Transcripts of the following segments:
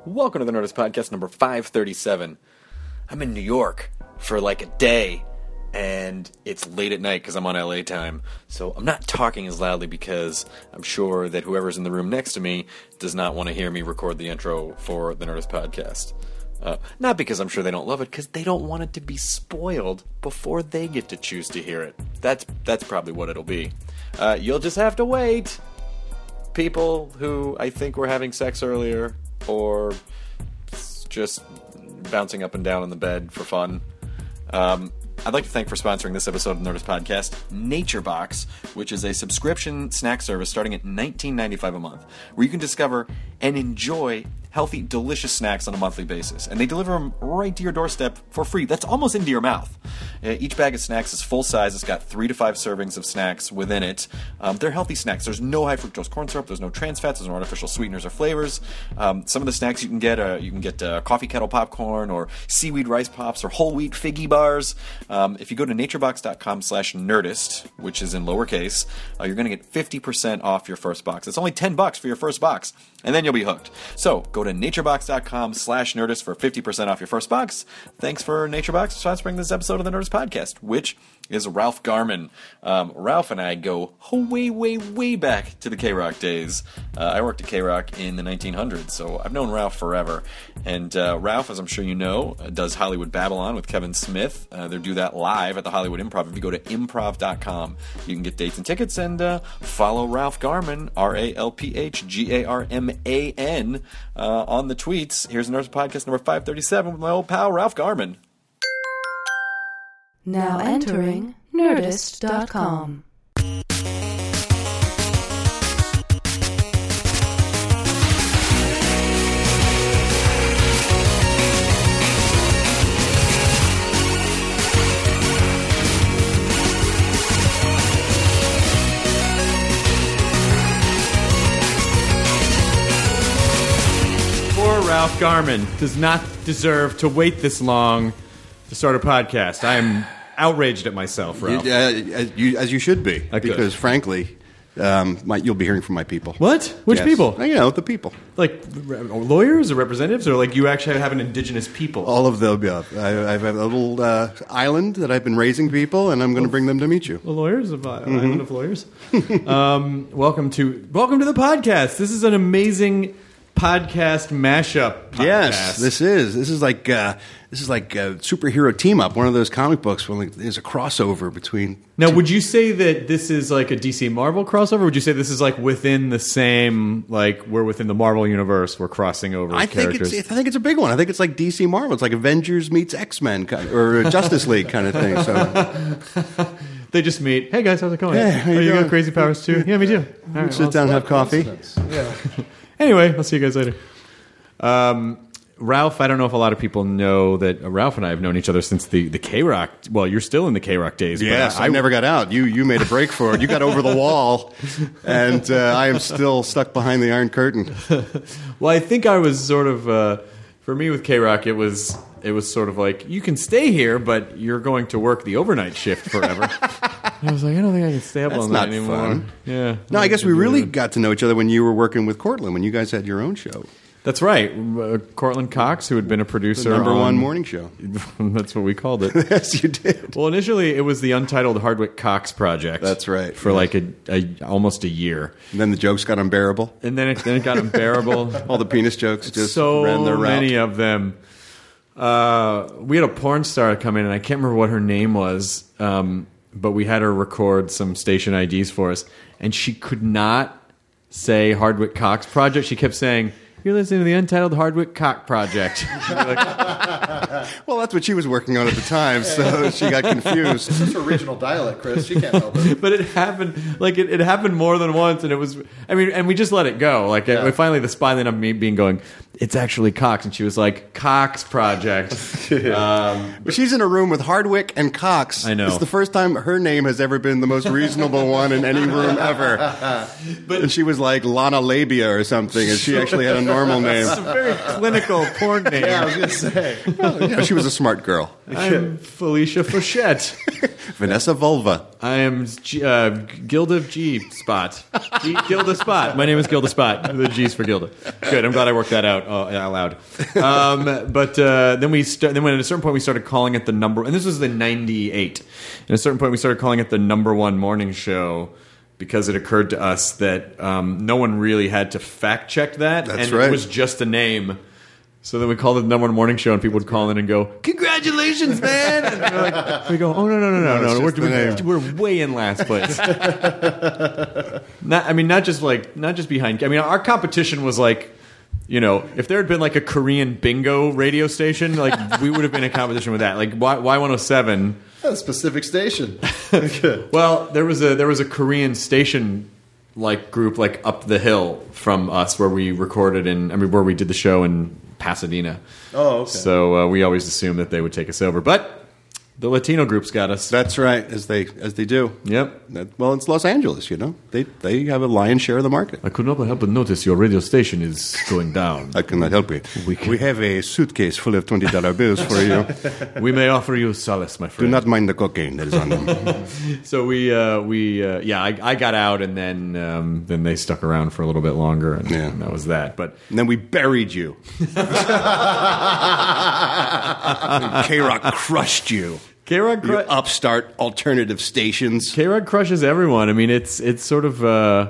Welcome to the Nerdist Podcast number 537. I'm in New York for like a day, and it's late at night because I'm on LA time. So I'm not talking as loudly because I'm sure that whoever's in the room next to me does not want to hear me record the intro for the Nerdist Podcast. Not because I'm sure they don't love it, because they don't want it to be spoiled before they get to choose to hear it. That's probably what it'll be. You'll just have to wait. People who I think were having sex earlier, or just bouncing up and down on the bed for fun. I'd like to thank for sponsoring this episode of the Nerdist Podcast, NatureBox, which is a subscription snack service starting at $19.95 a month, where you can discover and enjoy healthy, delicious snacks on a monthly basis. And they deliver them right to your doorstep for free. That's almost into your mouth. Each bag of snacks is full size. It's got 3 to 5 servings of snacks within it. They're healthy snacks. There's no high fructose corn syrup. There's no trans fats. There's no artificial sweeteners or flavors. Some of the snacks you can get coffee kettle popcorn or seaweed rice pops or whole wheat figgy bars. If you go to naturebox.com/nerdist, which is in lowercase, you're going to get 50% off your first box. It's only $10 for your first box, and then you'll be hooked. So go to naturebox.com/nerdist for 50% off your first box. Thanks for NatureBox for sponsoring this episode of the Nerdist Podcast, which is Ralph Garman. Ralph and I go way, way, way back to the K-Rock days. I worked at K-Rock in the 1900s, so I've known Ralph forever. And Ralph, as I'm sure you know, does Hollywood Babylon with Kevin Smith. They do that live at the Hollywood Improv. If you go to improv.com, you can get dates and tickets, and follow Ralph Garman, RalphGarman, on the tweets. Here's Nerdist Podcast number 537 with my old pal, Ralph Garman. Now entering Nerdist.com. Poor Ralph Garman does not deserve to wait this long to start a podcast. I am outraged at myself, Ralph. As you should be, because frankly, you'll be hearing from my people. What? Which people? You know, the people. Like lawyers or representatives, or like you actually have an indigenous people? All of the above. I have a little island that I've been raising people, and I'm going to bring them to meet you. The lawyers of island of lawyers. Welcome to the podcast. This is an amazing podcast mashup podcast. Yes, this is like a superhero team up. One of those comic books where there's a crossover between. Now, would you say that this is like a DC Marvel crossover? Would you say this is like within the same, like we're within the Marvel universe, we're crossing over characters? I think it's a big one. I think it's like DC Marvel. It's like Avengers meets X-Men or Justice League kind of thing. So they just meet. Hey guys, how's it going? Hey, you got crazy powers too? Yeah, me too. All right, sit down and have coffee. Yeah. Anyway, I'll see you guys later. Ralph, I don't know if a lot of people know that Ralph and I have known each other since the K-Rock. Well, you're still in the K-Rock days. Yes, I never got out. You made a break for it. You got over the wall, and I am still stuck behind the Iron Curtain. Well, I think I was sort of, for me with K-Rock, it was sort of like, you can stay here, but you're going to work the overnight shift forever. I was like, I don't think I can stay up all night anymore. Fun. Yeah. No, I guess we really got to know each other when you were working with Cortland, when you guys had your own show. That's right. Cortland Cox, who had been a producer the number one morning show. That's what we called it. Yes, you did. Well, initially, it was the Untitled Hardwick Cox Project. That's right. For like almost a year. And then the jokes got unbearable. And then it got unbearable. All the penis jokes just so ran their route. Many of them. We had a porn star come in, and I can't remember what her name was, but we had her record some station IDs for us, and she could not say Hardwick Cox Project. She kept saying, "You're listening to the Untitled Hardwick Cock Project." Well, that's what she was working on at the time, so she got confused. This is her regional dialect, Chris. She can't help it. But it happened, like it happened more than once, and it was. I mean, and we just let it go. Like finally, the spy ended up me being going, "It's actually Cox," and she was like, "Cox Project." But she's in a room with Hardwick and Cox. I know. It's the first time her name has ever been the most reasonable one in any room ever. And she was like Lana Labia or something, and she actually had a normal name. It's a very clinical porn name. Yeah, I was going to say. Well, she was a smart girl. I'm Felicia Fourchette. Vanessa Vulva. I am Gilda G. Spot. Gilda Spot. My name is Gilda Spot. The G's for Gilda. Good. I'm glad I worked that out. out loud. But then when at a certain point we started calling it the number, and this was in '98. At a certain point we started calling it the number one morning show because it occurred to us that no one really had to fact check that, That's and right. it was just a name. So then we called it the number one morning show, and people would call in and go, "Congratulations, man!" And we go, "Oh no, it's just the name. we're way in last place." Not just behind. I mean, our competition was like, if there had been like a Korean bingo radio station, like we would have been in competition with that. Like Y107. A specific station. Well, there was a Korean station like group like up the hill from us where we recorded where we did the show in Pasadena. Oh, okay. So we always assumed that they would take us over, but the Latino groups got us. That's right, as they do. Yep. Well, it's Los Angeles, They have a lion's share of the market. I could not help but notice your radio station is going down. I cannot help it. We have a suitcase full of $20 bills for you. We may offer you solace, my Do friend. not mind the cocaine that is on them. So I got out, and then they stuck around for a little bit longer, and that was that. But And then we buried you. K-Rock crushed you. K-Rock You upstart alternative stations. K-Rock crushes everyone. I mean, it's sort of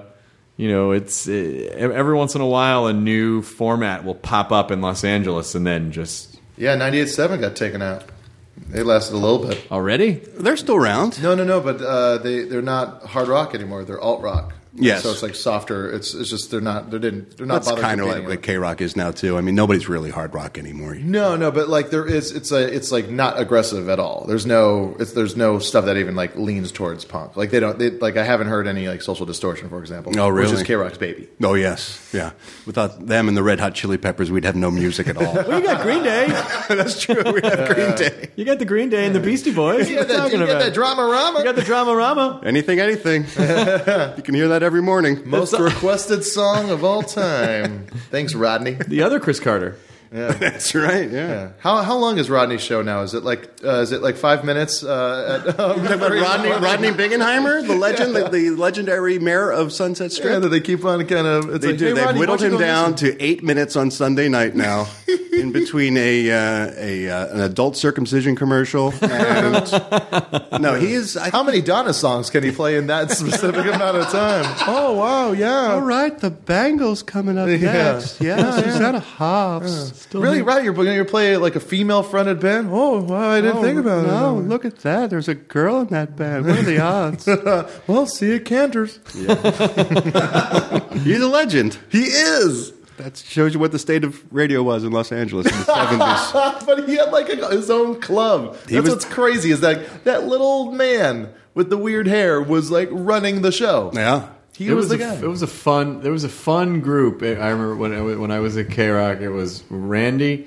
every once in a while a new format will pop up in Los Angeles, and then just Yeah, 98.7 got taken out. They lasted a little bit. already. They're still around. No, but they're not hard rock anymore. They're alt rock. Yes. So it's like softer. It's just they're not That's bothering kind of competing like what with- K-Rock is now too. I mean, nobody's really hard rock anymore. No, but like there is, it's like not aggressive at all. There's no stuff that even like leans towards punk. Like I haven't heard any like Social Distortion, for example. Oh, really? Which is K-Rock's baby. Oh yes, yeah. Without them and the Red Hot Chili Peppers, we'd have no music at all. Well, you got Green Day. That's true. We have Green Day. You got the Green Day and the Beastie Boys. You got that Drama-Rama. You got the Drama-Rama. Anything. You can hear that every morning. Most requested song of all time. Thanks, Rodney. The other Chris Carter. That's right. Yeah. Yeah. How long is Rodney's show now? Is it like 5 minutes? Rodney Bingenheimer, the legend, the legendary mayor of Sunset Strip. Yeah, that they keep on kind of. It's They like, do. Hey, They've Rodney, whittled why don't him you go down listen? to 8 minutes on Sunday night now, in between an adult circumcision commercial and no, he is. How many Donna songs can he play in that specific amount of time? Oh wow, yeah. All right, the Bangles coming up next. Yeah, Susanna Hoffs. Really, right? You're going to play like a female-fronted band? Oh, wow, I didn't think about it. No, look at that. There's a girl in that band. What are the odds? Well, see at Cantor's. He's a legend. He is. That shows you what the state of radio was in Los Angeles in the 70s. But he had like his own club. That's what's crazy is that little man with the weird hair was like running the show. Yeah. He was the guy. There was a fun group. I remember when I was at K-Rock, it was Rodney,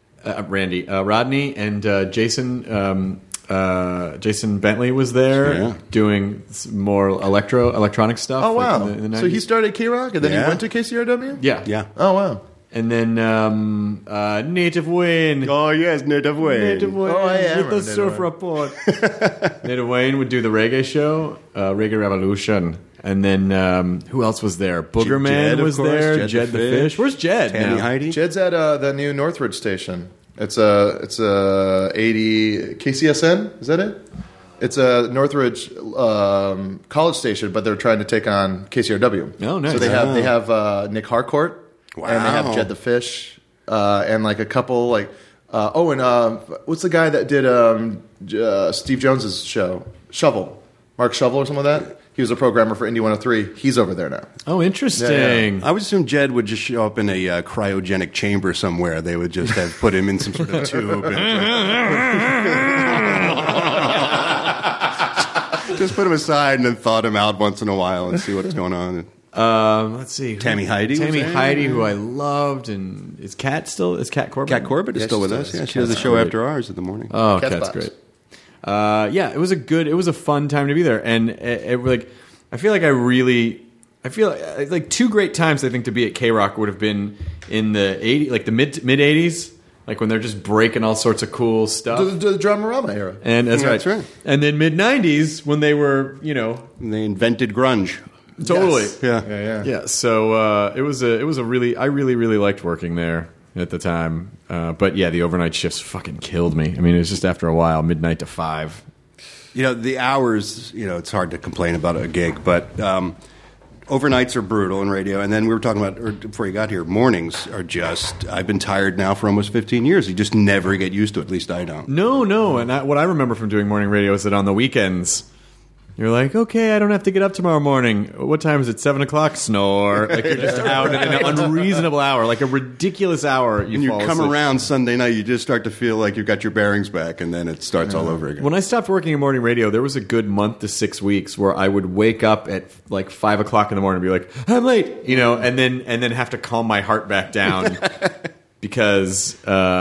and Jason. Jason Bentley was there Yeah. doing more electronic stuff. Oh wow! Like in the So he 90s. started K-Rock and then Yeah. he went to KCRW. Yeah. Yeah. Oh wow! And then Native Wayne. Oh, yes, Native Way. Native Wayne Oh, yeah, I with remember the Native surf Wayne. report. Native Wayne would do the reggae show, Reggae Revolution. And then who else was there? Boogerman Jed, of was course. there. Jed Jed the Fish. Where's Jed Tammy now? Heidi. Jed's at the new Northridge station. It's a 80 KCSN. Is that it? It's a Northridge college station, but they're trying to take on KCRW. Oh, nice. So they have Nick Harcourt, and they have Wow. Jed the Fish, and like a couple like what's the guy that did Steve Jones's show? Shovel, Mark Shovel or something like that. He was a programmer for Indie 103. He's over there now. Oh, interesting. I would assume Jed would just show up in a cryogenic chamber somewhere. They would just have put him in some sort of tube. Just put him aside and then thought him out once in a while and see what's going on. Let's see. Tammy Heidi was Tammy there? Heidi, who I loved, and is Kat Corbett? Kat Corbett is Yeah, still with she's us. still- Yeah, she does a show after ours in the morning. Oh, Cat's Kat's Box. great. Yeah, it was a fun time to be there, and I feel like two great times I think to be at K-Rock would have been in the mid '80s, like when they're just breaking all sorts of cool stuff. The Drama-Rama era. And that's Yeah, right. that's right. And then mid '90s when they were, And they invented grunge. Totally. Yes. Yeah. Yeah, so it was a really, I really liked working there at the time. But yeah, the overnight shifts fucking killed me. I mean, it was just after a while, midnight to 5. The hours, it's hard to complain about a gig, but overnights are brutal in radio. And then we were talking about, or before you got here, mornings are just, I've been tired now for almost 15 years. You just never get used to it. At least I don't. No. And what I remember from doing morning radio is that on the weekends, you're like, okay, I don't have to get up tomorrow morning. What time is it? 7 o'clock? Snore. Like you're just out at an unreasonable hour, like a ridiculous hour. And you come around Sunday night, you just start to feel like you've got your bearings back, and then it starts all over again. When I stopped working in morning radio, there was a good month to 6 weeks where I would wake up at like 5 o'clock in the morning and be like, I'm late, and then have to calm my heart back down because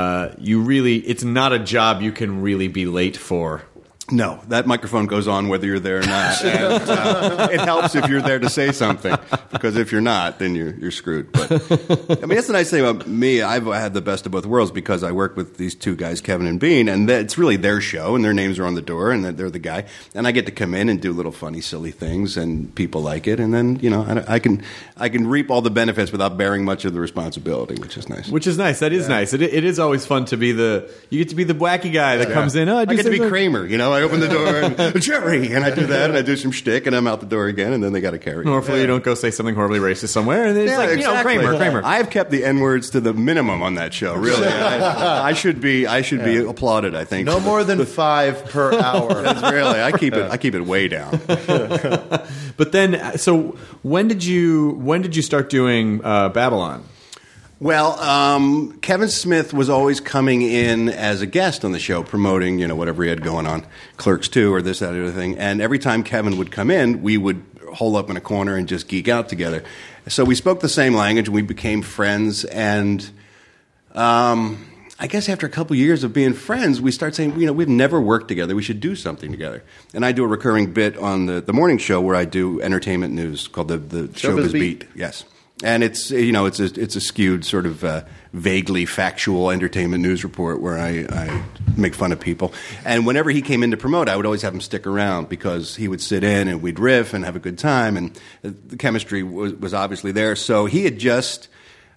it's not a job you can really be late for. No, that microphone goes on whether you're there or not. And, it helps if you're there to say something, because if you're not, then you're screwed. But I mean, that's the nice thing about me. I've had the best of both worlds because I work with these two guys, Kevin and Bean, and it's really their show, and their names are on the door, and they're the guy. And I get to come in and do little funny, silly things, and people like it. And then I can reap all the benefits without bearing much of the responsibility, which is nice. Which is nice. That is nice. It is always fun to be you get to be the wacky guy that comes in. I get to be Kramer, I open the door and Jerry, and I do that, and I do some shtick, and I'm out the door again, and then they got to carry. Hopefully, you don't go say something horribly racist somewhere, and it's exactly. Kramer. I have kept the N-words to the minimum on that show. Really, I should be applauded. I think no more than 5 per hour. That's really I keep it way down. But then, so when did you start doing Babylon? Well, Kevin Smith was always coming in as a guest on the show, promoting, whatever he had going on, Clerks 2 or this, that, or the other thing. And every time Kevin would come in, we would hole up in a corner and just geek out together. So we spoke the same language, and we became friends. And I guess after a couple years of being friends, we start saying, we've never worked together. We should do something together. And I do a recurring bit on the morning show where I do entertainment news called the Showbiz Beat. Yes. And it's it's a skewed sort of vaguely factual entertainment news report where I make fun of people. And whenever he came in to promote, I would always have him stick around because he would sit in and we'd riff and have a good time, and the chemistry was obviously there. So he had just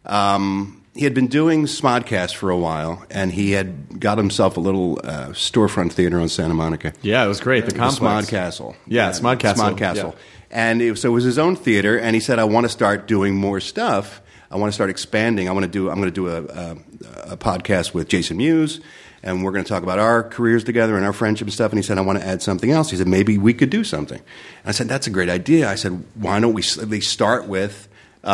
he had been doing Smodcast for a while, and he had got himself a little storefront theater on Santa Monica. Yeah, it was great. The complex. Smodcastle. Yeah, Smodcastle. Yeah. And so it was his own theater, and he said, I want to start doing more stuff. I want to start expanding. I'm going to do a podcast with Jason Mewes, and we're going to talk about our careers together and our friendship and stuff. And he said, I want to add something else. He said, maybe we could do something. And I said, that's a great idea. I said, why don't we at least start with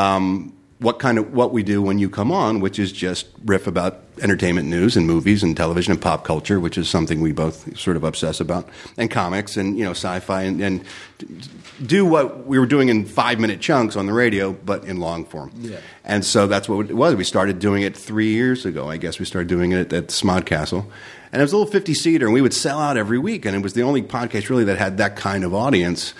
what we do when you come on, which is just riff about entertainment news and movies and television and pop culture, which is something we both sort of obsess about, and comics and sci-fi, and do what we were doing in 5-minute chunks on the radio, but in long form. Yeah. And so that's what it was. We started doing it 3 years ago. I guess we started doing it at Smodcastle. And it was a little 50-seater, and we would sell out every week, and it was the only podcast really that had that kind of audience.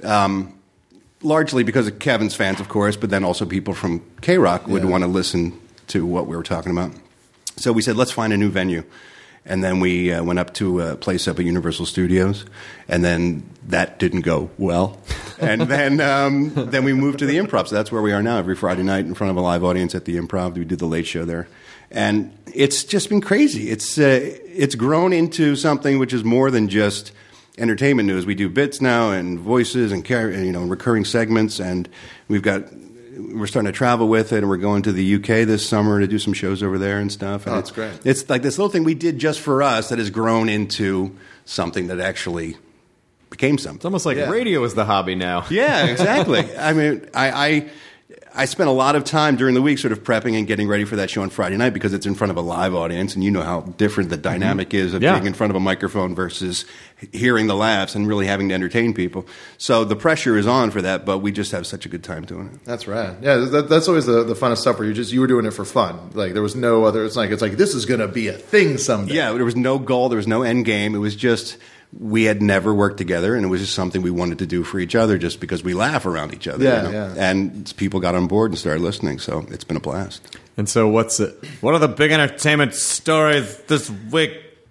Largely because of Kevin's fans, of course, but then also people from K-Rock would want to listen to what we were talking about. So we said, let's find a new venue. And then we went up to a place up at Universal Studios, and then that didn't go well. And then we moved to the Improv. So that's where we are now, every Friday night in front of a live audience at the Improv. We did the Late Show there. And it's just been crazy. It's grown into something which is more than just entertainment news. We do bits now and voices and recurring segments, and we're starting to travel with it, and we're going to the UK this summer to do some shows over there and stuff. And that's great. It's like this little thing we did just for us that has grown into something that actually became something. It's almost like radio is the hobby now. Yeah, exactly. I mean, I spent a lot of time during the week sort of prepping and getting ready for that show on Friday night because it's in front of a live audience, and you know how different the dynamic is of being in front of a microphone versus hearing the laughs and really having to entertain people. So the pressure is on for that, but we just have such a good time doing it. That's right. Yeah, that's always the funnest stuff where you were doing it for fun. Like there was no other. It's like this is going to be a thing someday. Yeah, there was no goal. There was no end game. It was just. We had never worked together, and it was just something we wanted to do for each other just because we laugh around each other. Yeah. And people got on board and started listening, so it's been a blast. And so what are the big entertainment stories this week?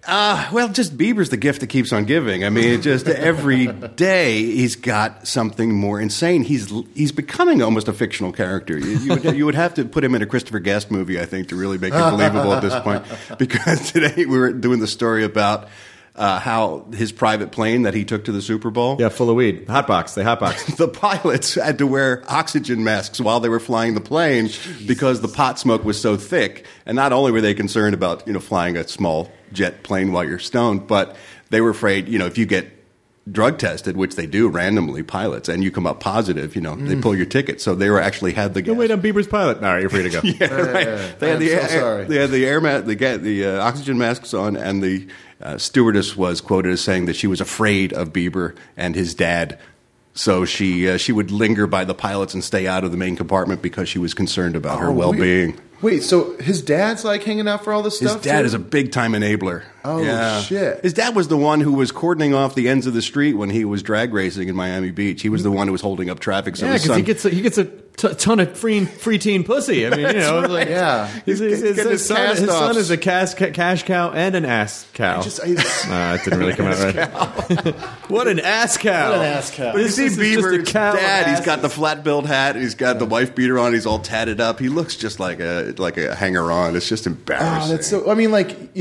Well, just Bieber's the gift that keeps on giving. I mean, just every day he's got something more insane. He's becoming almost a fictional character. You would have to put him in a Christopher Guest movie, I think, to really make it believable at this point. Because today we were doing the story about how his private plane that he took to the Super Bowl. Yeah, full of weed. Hotbox. They hotbox. The pilots had to wear oxygen masks while they were flying the plane because the pot smoke was so thick. And not only were they concerned about flying a small jet plane while you're stoned, but they were afraid if you get drug tested, which they do randomly, pilots, and you come up positive, they pull your ticket. So they were actually had the gas. Go wait on Bieber's pilot. All right, you're free to go. Yeah, right. They had the oxygen masks on, and the stewardess was quoted as saying that she was afraid of Bieber and his dad. So she would linger by the pilots and stay out of the main compartment because she was concerned about her well-being. Wait, so his dad's like hanging out for all this stuff? His dad too? is a big-time enabler. Oh, yeah. shit. His dad was the one who was cordoning off the ends of the street when he was drag racing in Miami Beach. He was the one who was holding up traffic. So Yeah, because he gets a ton of free teen pussy. I mean, right. Yeah. His son is a cash cow and an ass cow. That didn't really come out right. What an ass cow! What an ass cow! But you see Bieber's dad. He's got the flat-billed hat. He's got the wife beater on. He's all tatted up. He looks just like a hanger-on. It's just embarrassing. That's so. I mean,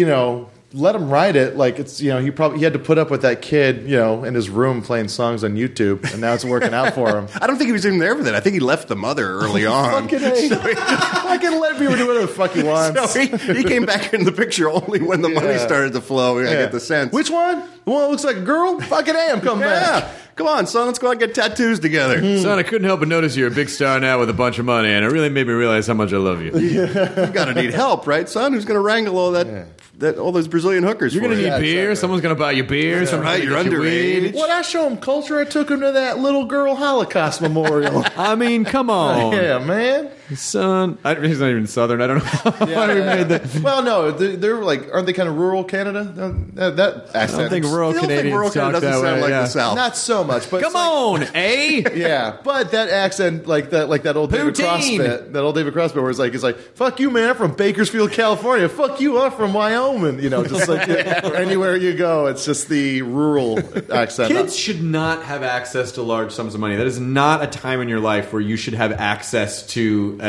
let him write it. Like it's he had to put up with that kid in his room playing songs on YouTube, and now it's working out for him. I don't think he was even there for that. I think he left the mother early on. Fucking fucking let Bieber do whatever the fuck he wants. So he came back in the picture only when the money started to flow. I get the sense. Which one? The one that looks like a girl? Fucking I'm coming back. Come on, son. Let's go out and get tattoos together. Son, I couldn't help but notice you're a big star now with a bunch of money, and it really made me realize how much I love you. You got to need help, right, son? Who's going to wrangle all all those Brazilian hookers? You're going to need beer. Exactly. Someone's going to buy you beer. Right, you're underage. What I show him culture, I took him to that little girl Holocaust memorial. I mean, come on. Yeah, man. Son. He's not even Southern. I don't know how we made that. Well, no, they're aren't they kind of rural Canada? That accent. I don't think rural Canadians rural talk Canada doesn't that sound way. like Yeah. the South. Not so much, but Come on, eh? Yeah, but that accent, like that old David Cross bit, where it's like, fuck you, man, I'm from Bakersfield, California. Fuck you, I'm from Wyoming. Just like anywhere you go, it's just the rural accent. Kids should not have access to large sums of money. That is not a time in your life where you should have access to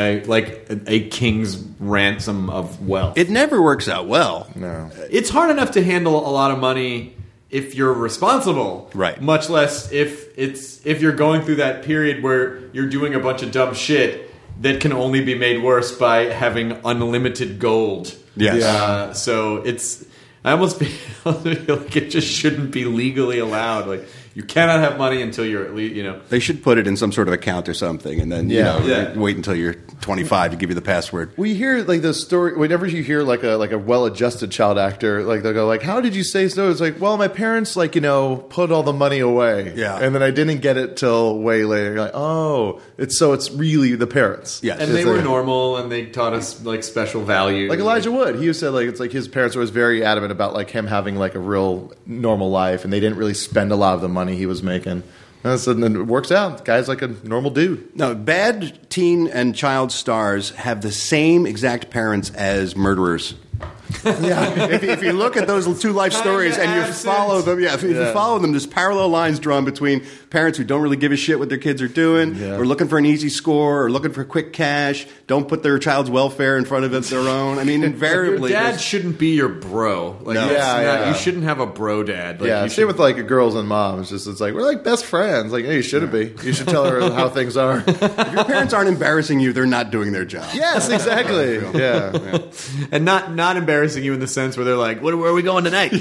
a king's ransom of wealth. It never works out well. No. It's hard enough to handle a lot of money if you're responsible, right? Much less if you're going through that period where you're doing a bunch of dumb shit that can only be made worse by having unlimited gold. Yes. Yeah. So I almost feel like it just shouldn't be legally allowed. Like you cannot have money until you're at least They should put it in some sort of account or something, and then wait until you're 25 to give you the password. We hear the story whenever you hear like a well-adjusted child actor, they'll go how did you say so? It's well, my parents put all the money away, and then I didn't get it till way later. You're like, oh, it's really the parents, yes, and they were normal, and they taught us special value. Like Elijah Wood, he said it's his parents were very adamant about him having a real normal life, and they didn't really spend a lot of the money he was making. And then it works out. The guy's like a normal dude. No, bad teen and child stars have the same exact parents as murderers. Yeah, if you look at those two life stories and you follow them, if you follow them, there's parallel lines drawn between parents who don't really give a shit what their kids are doing, or looking for an easy score, or looking for quick cash, don't put their child's welfare in front of their own. I mean, invariably, your dad shouldn't be your bro. You shouldn't have a bro dad. Same with girls and moms. It's we're best friends. Hey, you shouldn't be. You should tell her how things are. If your parents aren't embarrassing you, they're not doing their job. Yes, exactly. Yeah. And not embarrassing you in the sense where they're where are we going tonight?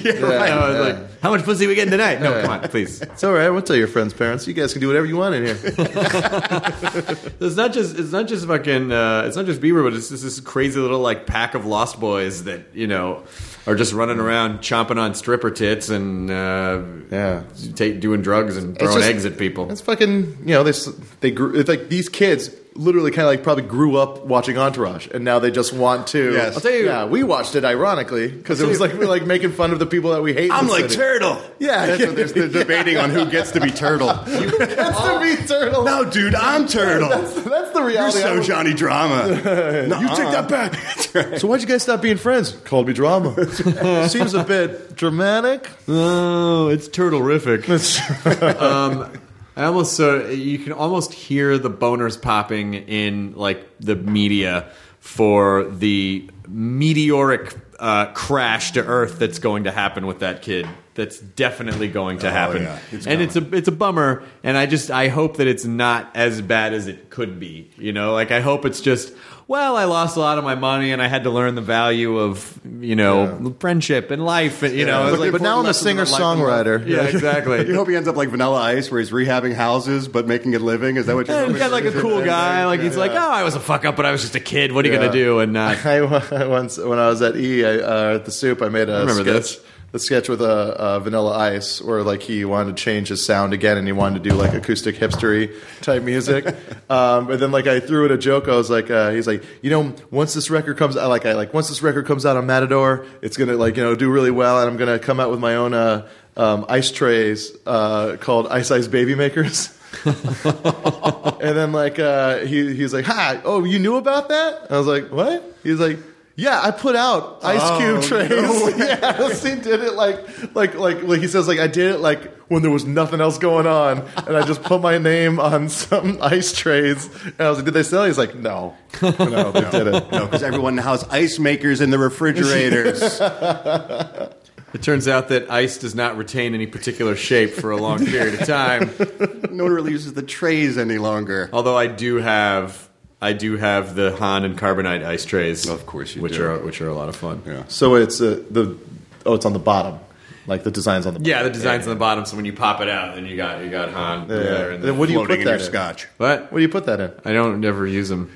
How much pussy are we getting tonight? No, come on, please. It's all right. We'll tell your friends' parents. You guys can do whatever you want in here. It's not just Bieber, but it's just this crazy little pack of lost boys that are just running around chomping on stripper tits and doing drugs and throwing eggs at people. It's fucking they grew. It's these kids literally kind of like probably grew up watching Entourage, and now they just want to. Yes. I'll tell you- Yeah, we watched it ironically because it was like we're like making fun of the people that we hate. I'm in the like city. Turtle. Yeah, That's yeah. what they're debating on who gets to be Turtle. That's to be Turtle. No, dude, I'm Turtle. That's the You're reality. so Johnny Drama. You take that back. So why'd you guys stop being friends? Called me drama. Seems a bit dramatic. Oh, it's turtle-rific. I almost you can almost hear the boners popping in like the media for the meteoric crash to Earth that's going to happen with that kid. That's definitely going to happen, yeah. It's a bummer. And I hope that it's not as bad as it could be. You know, like I hope it's just. Well, I lost a lot of my money, and I had to learn the value of, friendship and life. And, But now I'm a singer-songwriter. Yeah, exactly. You hope he ends up like Vanilla Ice, where he's rehabbing houses but making a living. Is that what you're Yeah, hoping? he's got like a cool guy. Like he's like, I was a fuck up, but I was just a kid. What are you gonna do? And I once when I was at at the Soup, I made a remember sketch. this. The sketch with Vanilla Ice, where like he wanted to change his sound again, and he wanted to do like acoustic hipstery type music. But then like I threw in a joke. I was like, he's like, once this record comes out, once this record comes out on Matador, it's gonna do really well, and I'm gonna come out with my own ice trays called Ice Ice Baby Makers. And then like he's like, hi, oh, you knew about that? I was like, what? He's like, yeah, I put out Ice Cube trays. No. Yeah, he did it like he says, like I did it like when there was nothing else going on, and I just put my name on some ice trays. And I was like, did they sell? He's like, no, they didn't. No, because everyone now has ice makers in the refrigerators. it turns out that ice does not retain any particular shape for a long period of time. No one really uses the trays any longer. Although I do have the Han and Carbonite ice trays. Of course you which do. are a lot of fun. Yeah. So it's it's on the bottom, like the design's on the bottom. Yeah, the design's on the bottom, so when you pop it out, then you got Han there. And Then what do you Floating put in your that in? scotch. What? What do you put that in? I don't ever use them.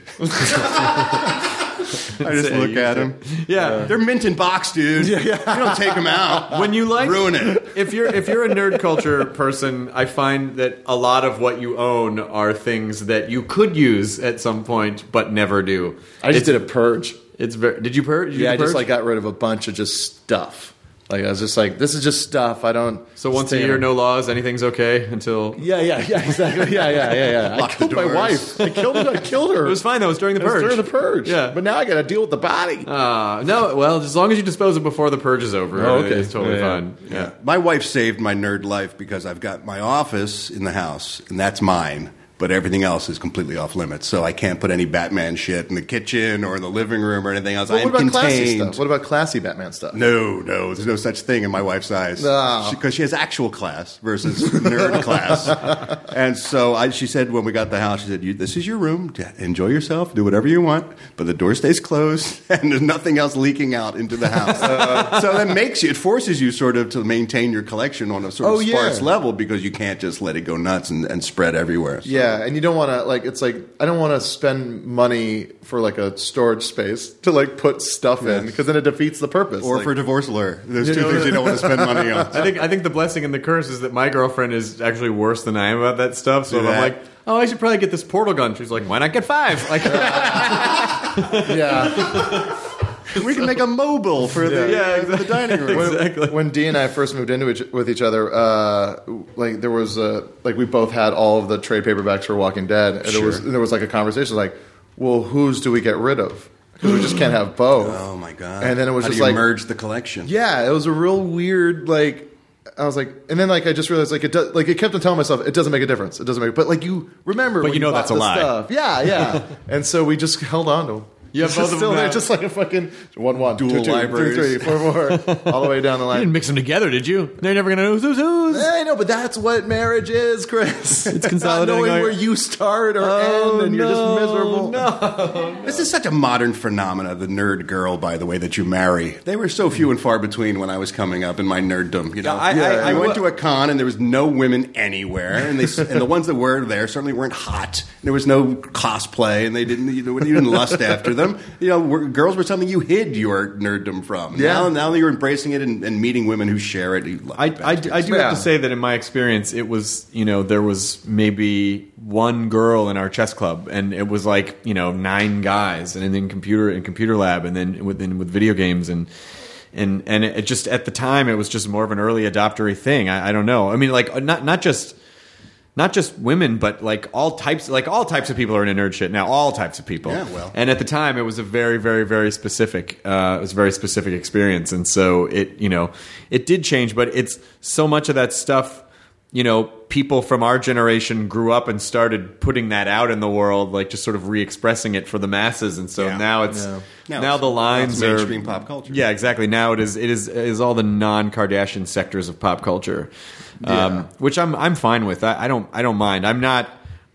I just look at them. Yeah. They're mint in box, dude. You don't take them out. When you Ruin it. If you're a nerd culture person, I find that a lot of what you own are things that you could use at some point but never do. I just did a purge. Did you purge? I just like got rid of a bunch of just stuff. Like I was just like, this is just stuff. I don't. So once a year, no laws, anything's okay until. Yeah, exactly. Yeah. I Lock the killed my doors. wife. I killed her. It was fine though. It was during the purge. During the purge. Yeah. But now I got to deal with the body. No. Well, as long as you dispose it before the purge is over, Oh, okay. it's totally Yeah. fine. Yeah. My wife saved my nerd life because I've got my office in the house, and that's mine. But everything else is completely off limits, so I can't put any Batman shit in the kitchen or in the living room or anything else. Well, I am what about classy contained. stuff? What about classy Batman stuff? No, there's no such thing in my wife's eyes. No. Because she has actual class versus nerd class. And so she said when we got the house, she said, this is your room. Enjoy yourself. Do whatever you want. But the door stays closed and there's nothing else leaking out into the house. So that it forces you sort of to maintain your collection on a sort of sparse level because you can't just let it go nuts and spread everywhere. So. Yeah, and you don't want to, it's like, I don't want to spend money for like a storage space to like put stuff in because then it defeats the purpose. Or like, for a divorce lawyer. There's two things you don't want to spend money on. I think the blessing and the curse is that my girlfriend is actually worse than I am about that stuff. So Do I'm that. like, I should probably get this portal gun. She's like, why not get 5? Like, yeah. We can make a mobile for the dining room. exactly. When Dee and I first moved into with each other, there was we both had all of the trade paperbacks for Walking Dead, and there was like a conversation like, well, whose do we get rid of? Because we just can't have both. Oh my god! And then it was How just do you like merge the collection. Yeah, it was a real weird I was like, and then I just realized it does, it kept on telling myself it doesn't make a difference. It doesn't make, but you remember, But when you know bought that's a the lie. Stuff. Yeah. And so we just held on to them. You have It's both just of still them there, now. just like a fucking 1, Dual 2, 3, libraries. 4 more, all the way down the you line. didn't mix them together, did you? They're never going to know who's whose. I know, but that's what marriage is, Chris. It's consolidating not knowing our- where you start or end, and you're just miserable. This is such a modern phenomena, the nerd girl, by the way, that you marry. They were so few and far between when I was coming up in my nerddom. You know, I went to a con and there was no women anywhere, and the ones that were there certainly weren't hot. There was no cosplay, and you didn't lust after them. Girls were something you hid your nerddom from. Yeah. Now that you're embracing it and meeting women who share it. I do have to say that in my experience, it was, there was maybe one girl in our chess club, and it was like, 9 guys, and then computer lab, and then with video games, and it just, at the time, it was just more of an early adoptery thing. I don't know. I mean, like, not just women, but like all types of people are into nerd shit now. All types of people. Yeah, well. And at the time, it was a very, very, very specific. It was a very specific experience, and so it did change. But it's so much of that stuff. People from our generation grew up and started putting that out in the world, like just sort of re-expressing it for the masses. And so now it's now the lines it's mainstream pop culture. Yeah, exactly. Now it is all the non-Kardashian sectors of pop culture. Which I'm fine with. I don't mind. I'm not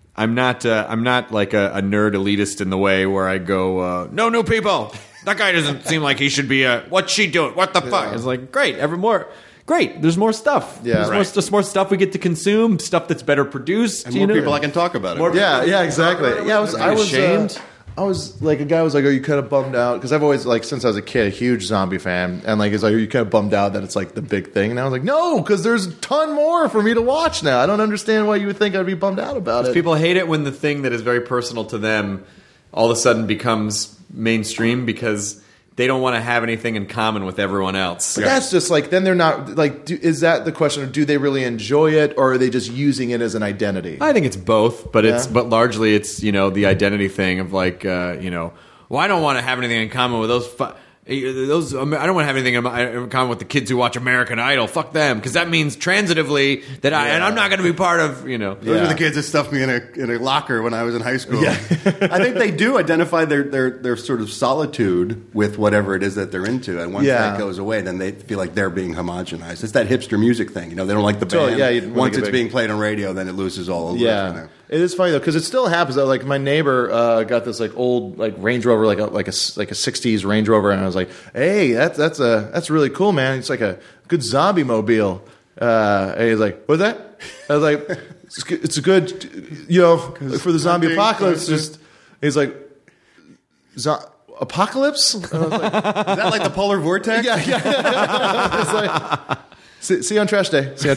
like a nerd elitist in the way where I go, no new people. That guy doesn't seem like he should be what's she doing? What the fuck? It's like great, great. There's more stuff. Yeah, there's more stuff we get to consume. Stuff that's better produced. And more people I can talk about it. Yeah, exactly. Yeah, I was ashamed. I was like, a guy was like, "Are you kind of bummed out?" Because I've always, like, since I was a kid, a huge zombie fan, and like, he's like, "Are you kind of bummed out that it's like the big thing?" And I was like, "No, because there's a ton more for me to watch now. I don't understand why you would think I'd be bummed out about it." People hate it when the thing that is very personal to them all of a sudden becomes mainstream because they don't want to have anything in common with everyone else. But that's just like, then they're not like. Is that the question? Or do they really enjoy it, or are they just using it as an identity? I think it's both, but but largely it's the identity thing of like well, I don't want to have anything in common with those. I don't want to have anything in common with the kids who watch American Idol. Fuck them, because that means transitively that and I'm not going to be part of. Those are the kids that stuffed me in a locker when I was in high school. Yeah. I think they do identify their sort of solitude with whatever it is that they're into, and once that goes away, then they feel like they're being homogenized. It's that hipster music thing. They don't like the band. Once it's being played on radio, then it loses all over. Yeah. It is funny though, because it still happens. Like, my neighbor got this like old like Range Rover, like a '60s Range Rover, and I was like, "Hey, that's really cool, man. It's like a good zombie mobile." And he's like, "What's that?" I was like, "It's a good, for the zombie apocalypse." Just he's like, "Apocalypse?" And I was like, is that like the polar vortex? Yeah. It's like. See you on Trash Day. This is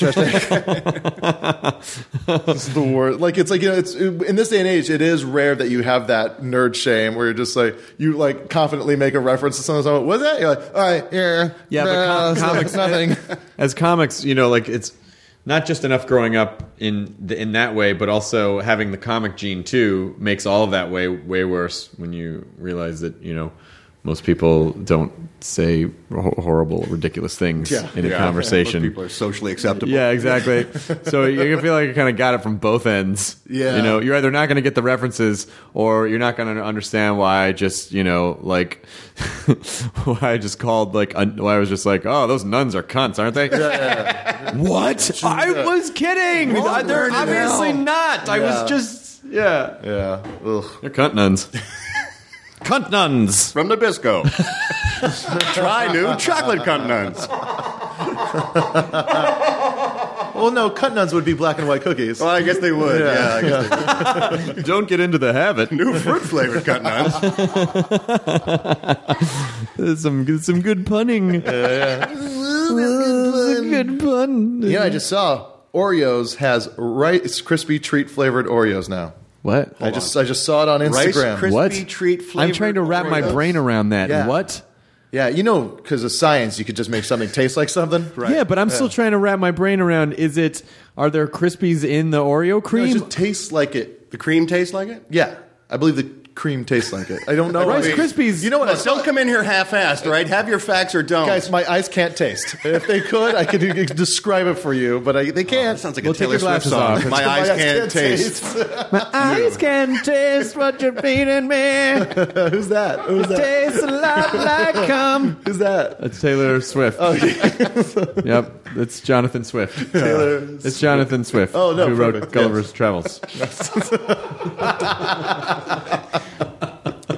the worst. Like, it's like, it's in this day and age, it is rare that you have that nerd shame where you're just like, you like confidently make a reference to something. What's that? You're like, all right, yeah. But comics, nothing. As comics, like it's not just enough growing up in that way, but also having the comic gene too makes all of that way worse when you realize that most people don't say horrible, ridiculous things in a conversation. Most people are socially acceptable. Yeah, exactly. So you feel like you kind of got it from both ends. Yeah. You're either not going to get the references, or you're not going to understand why I just, like, why I just called, like, why I was just like, oh, those nuns are cunts, aren't they? Yeah. What? I was kidding. They're obviously not. I was just, Yeah. Ugh. They're cunt nuns. Cunt nuns from Nabisco. Try new chocolate cunt nuns. Well, no, cunt nuns would be black and white cookies. Well, I guess they would. Yeah, I guess they would. Don't get into the habit. New fruit flavored cunt nuns. some good punning. Good pun. I just saw Oreos has Rice Krispie treat flavored Oreos now. What? I just saw it on Instagram. Rice what? Krispie treat flavored. I'm trying to wrap my brain around that. Yeah. What? Yeah, because of science, you could just make something taste like something. Right. Yeah, but I'm still trying to wrap my brain around. Are there Krispies in the Oreo cream? No, it just tastes like it. The cream tastes like it? Yeah, I believe the cream tastes like it. I don't know. Rice Krispies. You know what? Don't come in here half-assed, right? Have your facts or don't. Guys, my eyes can't taste. If they could, I could describe it for you, but they can't. That sounds like Well, a Taylor take your Swift glasses song. off. My eyes can't taste. My eyes can taste what you're feeding me. Who's that? Tastes a lot like cum. Who's that? That's Taylor Swift. Oh, yeah. Yep, it's Jonathan Swift. Taylor. It's Jonathan Swift. Oh, no, who wrote perfect. Gulliver's Travels.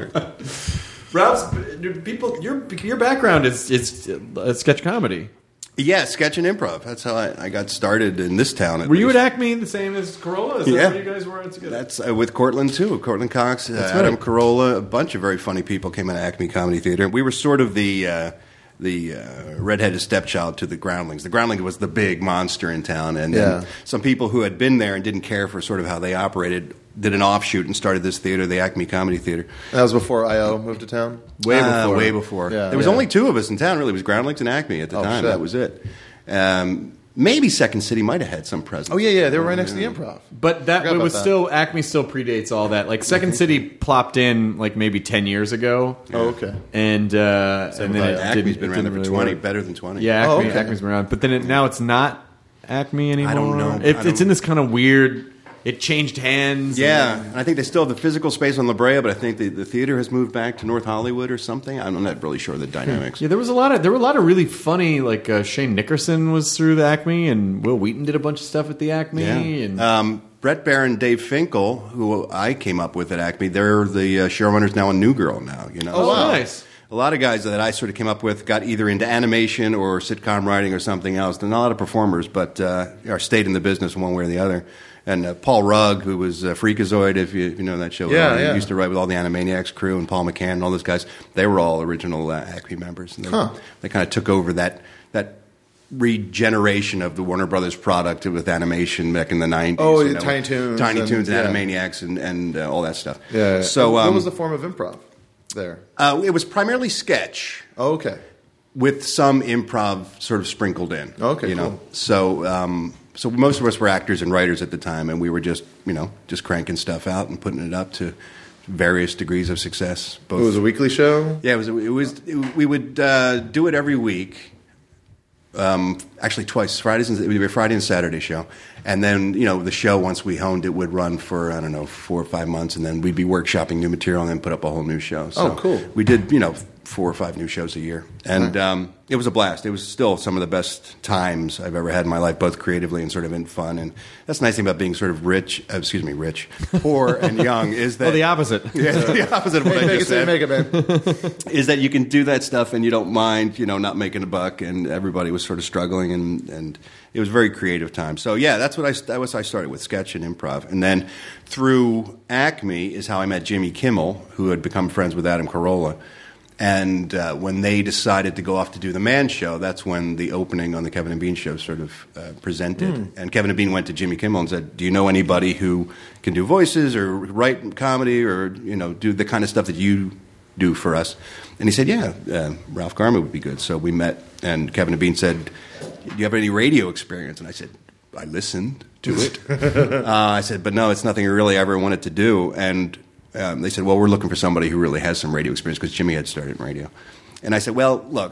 Ralph's people. Your background is sketch comedy. Yeah, sketch and improv. That's how I got started in this town. Were you at least. Acme the same as Corolla? Is Yeah. that where you guys were together? That's with Cortland too. Cortland Cox, That's Adam right. Carolla, a bunch of very funny people came out of Acme Comedy Theater. We were sort of the redheaded stepchild to the Groundlings. The Groundling was the big monster in town, and then some people who had been there and didn't care for sort of how they operated did an offshoot and started this theater, the Acme Comedy Theater. That was before I.O. moved to town? Way before. Yeah. There was only two of us in town, really. It was Groundlings and Acme at the time. shit. That was it. Maybe Second City might have had some presence. Oh, yeah. They were right next to the Improv. But that Forgot it was about that. still Acme still predates all that. Like Second City plopped in like maybe 10 years ago. Oh, okay. And then with it Acme's been around there for really 20, work. better than 20. Yeah, Oh, Acme, okay. Acme's been around, but then now it's not Acme anymore. I don't know. It's in this kind of weird. It changed hands. Yeah, and I think they still have the physical space on La Brea, but I think the theater has moved back to North Hollywood or something. I'm not really sure of the dynamics. Yeah, there were a lot of really funny, like Shane Nickerson was through the Acme, and Will Wheaton did a bunch of stuff at the Acme. And Brett Barron, Dave Finkel, who I came up with at Acme, they're the showrunners now on New Girl now. You know, oh, wow. nice. A lot of guys that I sort of came up with got either into animation or sitcom writing or something else. They're not a lot of performers, but are stayed in the business one way or the other. And Paul Rugg, who was Freakazoid, if you know that show, Yeah. He used to write with all the Animaniacs crew, and Paul McCann and all those guys. They were all original Acme members. And they kind of took over that regeneration of the Warner Brothers product with animation back in the 90s. Oh, you know, Tiny Toons Tiny and- Toons and yeah. Animaniacs and all that stuff. Yeah. So what was the form of improv there? it was primarily sketch Oh, okay. with some improv sort of sprinkled in. Okay, you know. cool. So most of us were actors and writers at the time, and we were just cranking stuff out and putting it up to various degrees of success. Both. It was a weekly show? Yeah, we would do it every week. Actually, twice. It would be a Friday and Saturday show, and then the show, once we honed it, would run for 4 or 5 months, and then we'd be workshopping new material and then put up a whole new show. So Oh, cool. We did 4 or 5 new shows a year, and it was a blast. It was still some of the best times I've ever had in my life, both creatively and sort of in fun. And that's the nice thing about being sort of poor and young is that the opposite. Yeah, the opposite of what I Make just it say said. make it, man. Is that you can do that stuff and you don't mind, not making a buck, and everybody was sort of struggling, and it was a very creative time. So yeah, that was I started with sketch and improv, and then through Acme is how I met Jimmy Kimmel, who had become friends with Adam Carolla. And when they decided to go off to do the Man Show, that's when the opening on the Kevin and Bean Show sort of presented. And Kevin and Bean went to Jimmy Kimmel and said, "Do you know anybody who can do voices or write comedy or do the kind of stuff that you do for us?" And he said, "Yeah, Ralph Garman would be good." So we met, and Kevin and Bean said, "Do you have any radio experience?" And I said, "I listened to it." I said, "But no, it's nothing I really ever wanted to do." And they said, "Well, we're looking for somebody who really has some radio experience," because Jimmy had started in radio. And I said, "Well, look,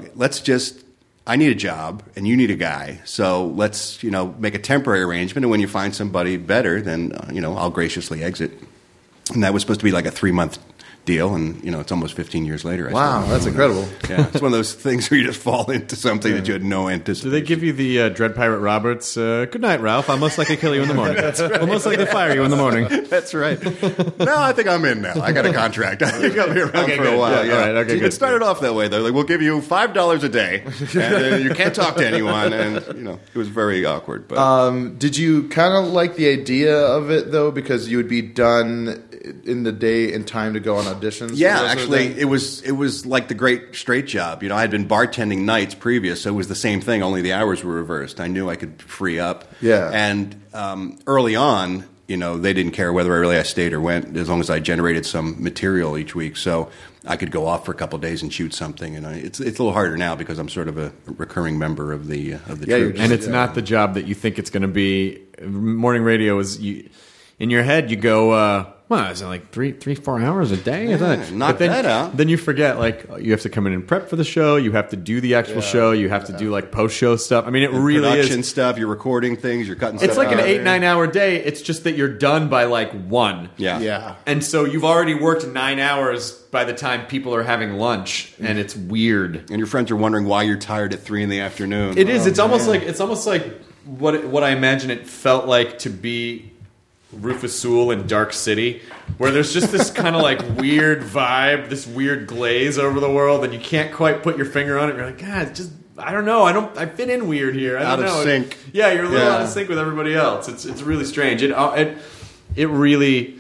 I need a job and you need a guy, so let's make a temporary arrangement, and when you find somebody better, then I'll graciously exit." And that was supposed to be like a 3-month deal, and it's almost 15 years later. Wow, that's incredible. Yeah, it's one of those things where you just fall into something that you had no anticipation. Do they give you the Dread Pirate Roberts? Good night, Ralph. I'll most likely kill you in the morning. I'll most likely fire you in the morning. That's right. No, I think I'm in now. I got a contract. I think I'll be around Okay, for good. a while. Yeah, all right, okay, It good. started off that way, though. Like, we'll give you $5 a day, and you can't talk to anyone. And it was very awkward. But Did you kind of like the idea of it, though, because you would be done in the day in time to go on auditions? yeah, actually, it was like the Great Straight Job. I had been bartending nights previous, so it was the same thing. Only the hours were reversed. I knew I could free up. Yeah. And early on, they didn't care whether I stayed or went, as long as I generated some material each week. So I could go off for a couple of days and shoot something. And it's a little harder now because I'm sort of a recurring member of the troupe. And it's not the job that you think it's going to be. Morning radio is in your head. You go, is it like 3-4 hours a day? Yeah, knock that out. Then you forget, like, you have to come in and prep for the show. You have to do the actual show. You have to do like post show stuff. I mean, it really production is. stuff. You're recording things. You're cutting. It's stuff like an out. 8-9 hour day. It's just that you're done by like 1. Yeah. Yeah. And so you've already worked 9 hours by the time people are having lunch, and it's weird. And your friends are wondering why you're tired at 3 p.m. It is. It's almost like what I imagine it felt like to be Rufus Sewell in Dark City, where there's just this kind of like weird vibe, this weird glaze over the world, and you can't quite put your finger on it. You're like, God, just I don't know. I fit in weird here. I Out don't of know. sync. Yeah, you're a little Yeah. out of sync with everybody else. It's really strange. It really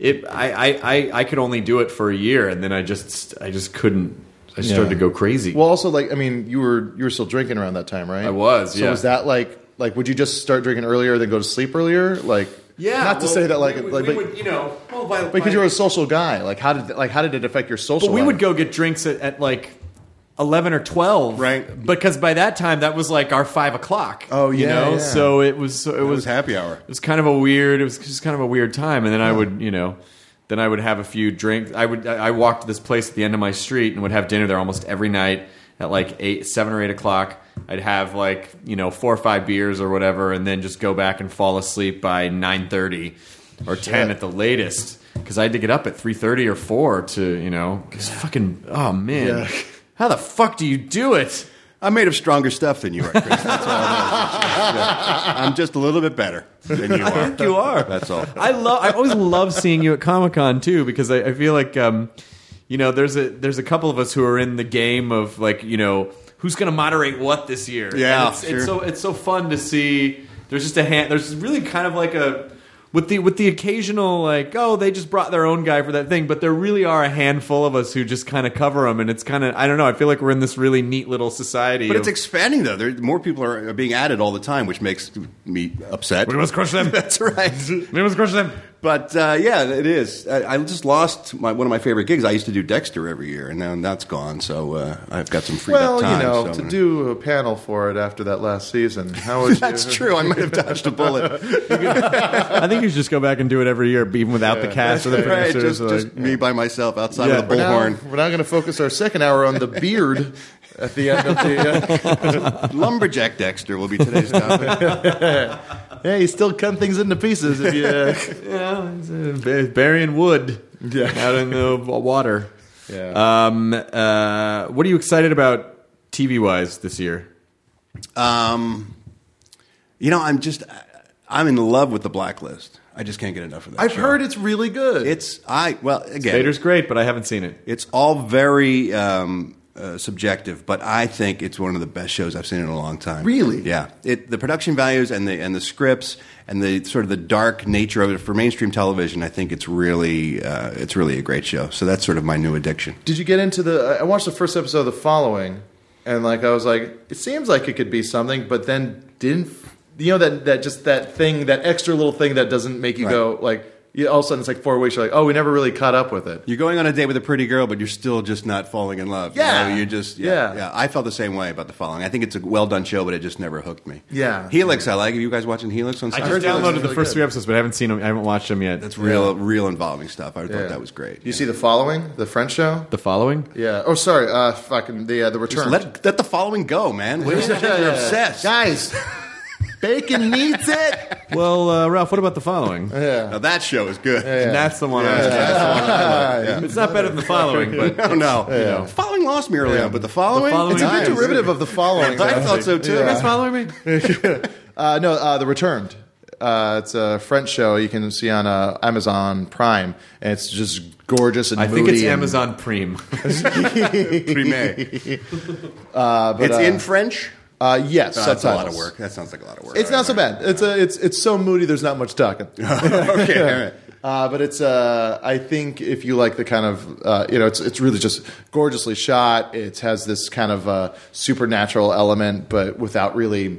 I could only do it for a year, and then I just couldn't. I started to go crazy. Well, also, like, I mean, you were still drinking around that time, right? I was. So yeah. was that like would you just start drinking earlier than go to sleep earlier? Like, Yeah. Not to say that like we but would, you know, well, because you're a social guy. Like, how did it affect your social? But we life? would go get drinks at like 11 or 12, Right. Because by that time that was like our 5 o'clock. Oh, you yeah, know. yeah. So it was happy hour. It was kind of a weird. It was just kind of a weird time, and then I would, you know, then I would have a few drinks. I walked to this place at the end of my street and would have dinner there almost every night at like 7 or 8 o'clock. I'd have like, you know, 4 or 5 beers or whatever, and then just go back and fall asleep by 9:30 or 10 at the latest, because I had to get up at 3:30 or 4 to, you know, because fucking, oh man, Yeah. how the fuck do you do it? I'm made of stronger stuff than you are, Chris. That's all it is. Yeah. I'm just a little bit better than you are. I think you are. That's all. I always love seeing you at Comic-Con too, because I feel like you know, there's a couple of us who are in the game of, like, you know, who's going to moderate what this year. Yeah, And sure. it's so fun to see. There's just there's really kind of like a with the occasional, like, oh, they just brought their own guy for that thing, but there really are a handful of us who just kind of cover them, and it's kind of, I don't know, I feel like we're in this really neat little society. But it's expanding, though. More people are being added all the time, which makes me upset. we must crush them. That's right. We must crush them. But yeah, it is. I just lost one of my favorite gigs. I used to do Dexter every year, and now that's gone. So I've got some freed Well, up time. you know, so to do a panel for it after that last season, how would that's you? true. I might have dodged a bullet. I think you should just go back and do it every year, even without the cast or the Right, producers. just me by myself outside Yeah. with a bullhorn. We're now going to focus our second hour on the beard at the end of the. Lumberjack Dexter will be today's topic. Yeah, you still cut things into pieces if you. Yeah, burying wood out in the water. Yeah. What are you excited about TV-wise this year? You know, I'm in love with The Blacklist. I just can't get enough of that. I've show. heard it's really good. Again, Vader's great, but I haven't seen it. it's all very subjective, but I think it's one of the best shows I've seen in a long time. Really? Yeah. The production values and the scripts and the sort of the dark nature of it for mainstream television, I think it's really a great show. So that's sort of my new addiction. Did you get into the? I watched the first episode of The Following, and like I was like, it seems like it could be something, but then didn't. You know that thing, that extra little thing that doesn't make you go like. All of a sudden, it's like 4 weeks. You're like, oh, we never really caught up with it. You're going on a date with a pretty girl, but you're still just not falling in love. Yeah. You know, you just yeah. I felt the same way about The Following. I think it's a well done show, but it just never hooked me. Yeah. Helix, I like. Are you guys watching Helix on I Saturday? just downloaded the really first good. 3 episodes, but I haven't seen them. I haven't watched them yet. That's real involving stuff. I thought Yeah. that was great. Do you see The Following, the French show? The Following. Yeah. Oh, sorry. Fucking the Return. Let The Following go, man. Wait a second, you're obsessed. Guys. Bacon needs it. Well, Ralph, what about The Following? Now that show is good. And that's the one. It's not better than The Following, but Oh no, The Following lost me early on, but The Following, Following- It's a Nice. good derivative of The Following. I thought so too. you guys following me? No, The Returned. It's a French show you can see on Amazon Prime, and it's just gorgeous and I think moody it's and- Amazon Prime. Prime. but, It's in French. Yes, That's a subtitles. lot of work. That sounds like a lot of work. It's not so bad. It's so moody. There's not much talking. Okay, all right. But it's I think if you like the kind of it's really just gorgeously shot. It has this kind of supernatural element, but without really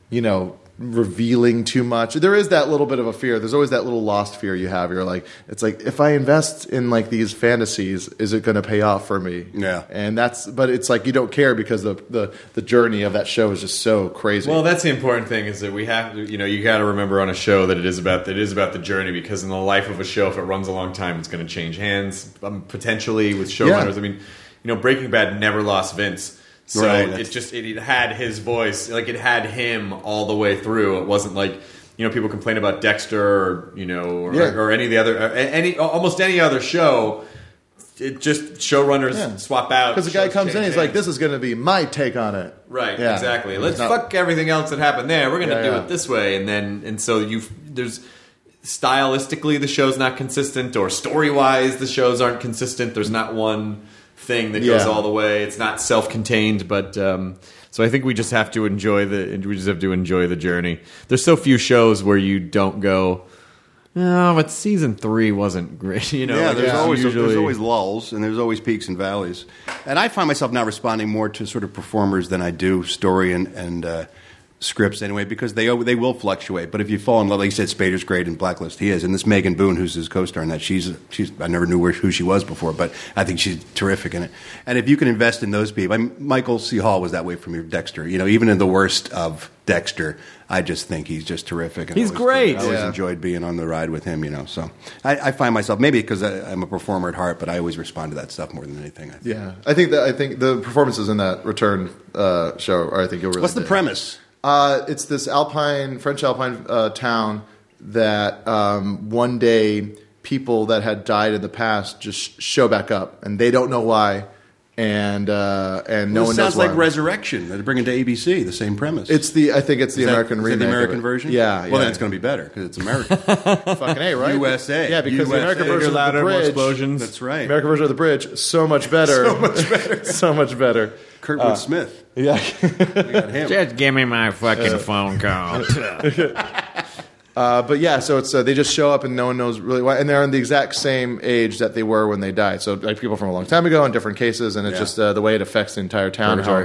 revealing too much. There is that little bit of a fear. There's always that little lost fear you have. You're like, it's like, if I invest in like these fantasies, is it going to pay off for me? Yeah. And but it's like you don't care because the journey of that show is just so crazy. Well, that's the important thing, is that we have to, you got to remember on a show that it is about the journey, because in the life of a show, if it runs a long time, it's going to change hands, potentially with showrunners. Yeah. I mean, Breaking Bad never lost Vince. So Right. it had his voice, like it had him all the way through. It wasn't like, people complain about Dexter or any of the other, almost any other show. It just showrunners swap out. because the guy shows comes in, change he's like, hands. "This is going to be my take on it." Right, Yeah. exactly. It's Let's not- fuck everything else that happened there. We're going to Yeah, do yeah. it this way, and so there's stylistically the show's not consistent, or story wise the shows aren't consistent. There's not one thing that goes all the way. It's not self-contained, but so I think we just have to enjoy the journey. There's so few shows where you don't go, no, but season 3 wasn't great. You know, Yeah, like, there's usually always lulls, and there's always peaks and valleys. And I find myself now responding more to sort of performers than I do story and scripts anyway, because they will fluctuate. But if you fall in love, like you said, Spader's great in Blacklist. He is. And this Megan Boone, who's his co-star in that, she's I never knew who she was before, but I think she's terrific in it. And if you can invest in those people, Michael C. Hall was that way for me, Dexter. You know, even in the worst of Dexter, I just think he's just terrific. And He's great. I always enjoyed being on the ride with him, you know. So I find myself, maybe because I'm a performer at heart, but I always respond to that stuff more than anything. I think. Yeah, I think the performances in that Return show are, I think you'll really. What's the dig. premise? It's this French Alpine town that one day people that had died in the past just show back up, and they don't know why, and no one knows sounds why. like Resurrection. They're bringing to ABC, the same premise. I think it's the American is remake. that the of American it. version? Yeah. Well, then it's going to be better because it's American. Fucking A, right? USA. Yeah, because the American USA. version of louder, the more bridge. explosions. That's right. American version of the bridge, so much better. So much better. So much better. Kurtwood Smith. Yeah. We got him. just give me my fucking phone call. But yeah, so it's they just show up and no one knows really why, and they're in the exact same age that they were when they died. So like people from a long time ago in different cases, and it's just the way it affects the entire town. Purgatory.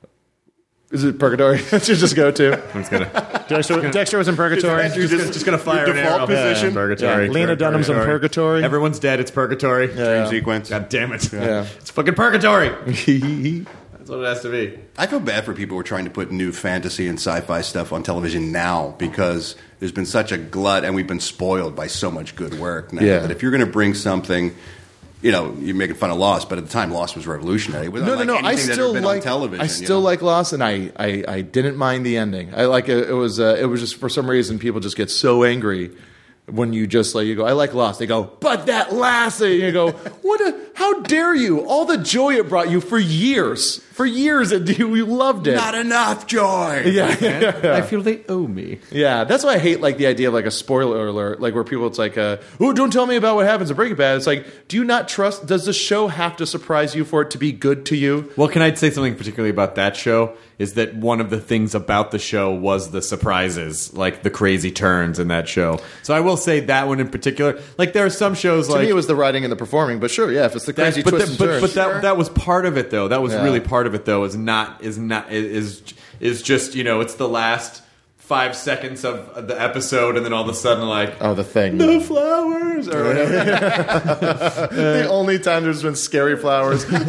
Is it Purgatory? That's your just go to. It's gonna Dexter was in Purgatory. just gonna fire your an default arrow. position? Purgatory. Yeah. Lena Dunham's in Purgatory. Everyone's dead. It's purgatory. Dream sequence. God damn it. Yeah. It's fucking purgatory. That's what it has to be. I feel bad for people who are trying to put new fantasy and sci-fi stuff on television now because there's been such a glut and we've been spoiled by so much good work now. Yeah. That if you're going to bring something, you know, you're making fun of Lost, but at the time Lost was revolutionary. It wasn't No. like I anything that had still been like on television. I still like Lost, and I didn't mind the ending. I like it. It was just for some reason people just get so angry when you just like you go. I like Lost. They go, but that last thing. You go, how dare you? All the joy it brought you for years, and you loved it. Not enough joy. Yeah. I feel they owe me. Yeah, that's why I hate like the idea of like a spoiler alert, like where people it's like, oh, don't tell me about what happens in Breaking Bad. It's like, do you not trust? Does the show have to surprise you for it to be good to you? Well, can I say something particularly about that show? Is that one of the things about the show was the surprises, like the crazy turns in that show. So I will say that one in particular. Like there are some shows To like me, it was the writing and the performing, but sure, yeah, if it's the crazy twists and turns. that was part of it though. That was Yeah. really part of it though. Is just, you know, it's the last 5 seconds of the episode, and then all of a sudden like Oh, the thing. the flowers or whatever. The only time there's been scary flowers. The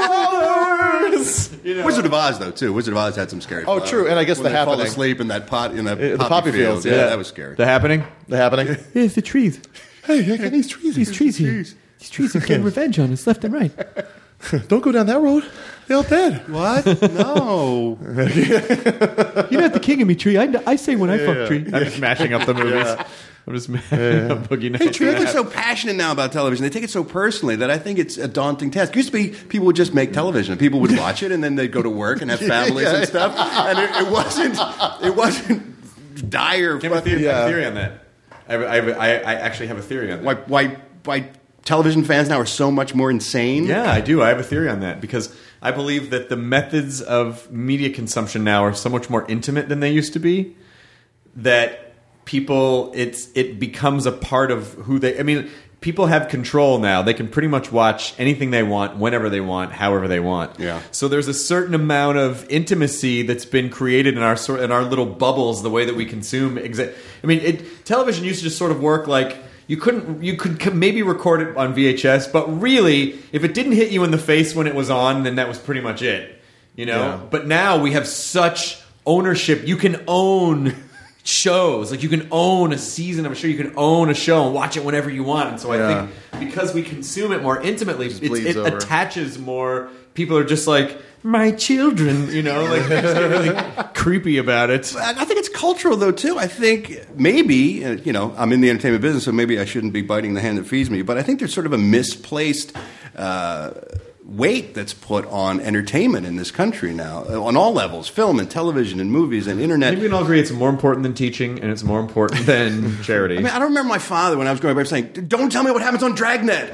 flowers! You know? Wizard of Oz, though, too. Wizard of Oz had some scary. Oh, flowers. true, and I guess when The they fall Happening. asleep in that pot in the the poppy fields, yeah. that was scary. The Happening. The happening. It's the trees. Hey, these trees. These trees here. These trees are getting revenge on us left and right. Don't go down that road. They're all dead. What? No. You're not the king of me, tree. I say when I fuck tree. I'm just mashing up the movies. I'm just mashing up Boogie Nights. People are so passionate now about television. They take it so personally that I think it's a daunting task. It used to be people would just make television. People would watch it and then they'd go to work and have families and stuff. And it wasn't dire. I have a theory on that. I actually have a theory on that. Why television fans now are so much more insane? Yeah, I do. I have a theory on that because I believe that the methods of media consumption now are so much more intimate than they used to be. That people, it becomes a part of who they. I mean, people have control now. They can pretty much watch anything they want, whenever they want, however they want. Yeah. So there's a certain amount of intimacy that's been created in our little bubbles, the way that we consume. I mean, television used to just sort of work like. You could maybe record it on VHS, but really, if it didn't hit you in the face when it was on, then that was pretty much it. You know? Yeah. But now we have such ownership. You can own shows. Like you can own a season of a show. You can own a show and watch it whenever you want. And so I think because we consume it more intimately, it over. attaches more. People are just like, my children, you know, like they're really creepy about it. I think it's cultural, though, too. I think maybe, you know, I'm in the entertainment business, so maybe I shouldn't be biting the hand that feeds me, but I think there's sort of a misplaced weight that's put on entertainment in this country now, on all levels, film and television and movies and internet. I think we can all agree it's more important than teaching, and it's more important than charity. I mean, I don't remember my father when I was growing up saying, "Don't tell me what happens on Dragnet."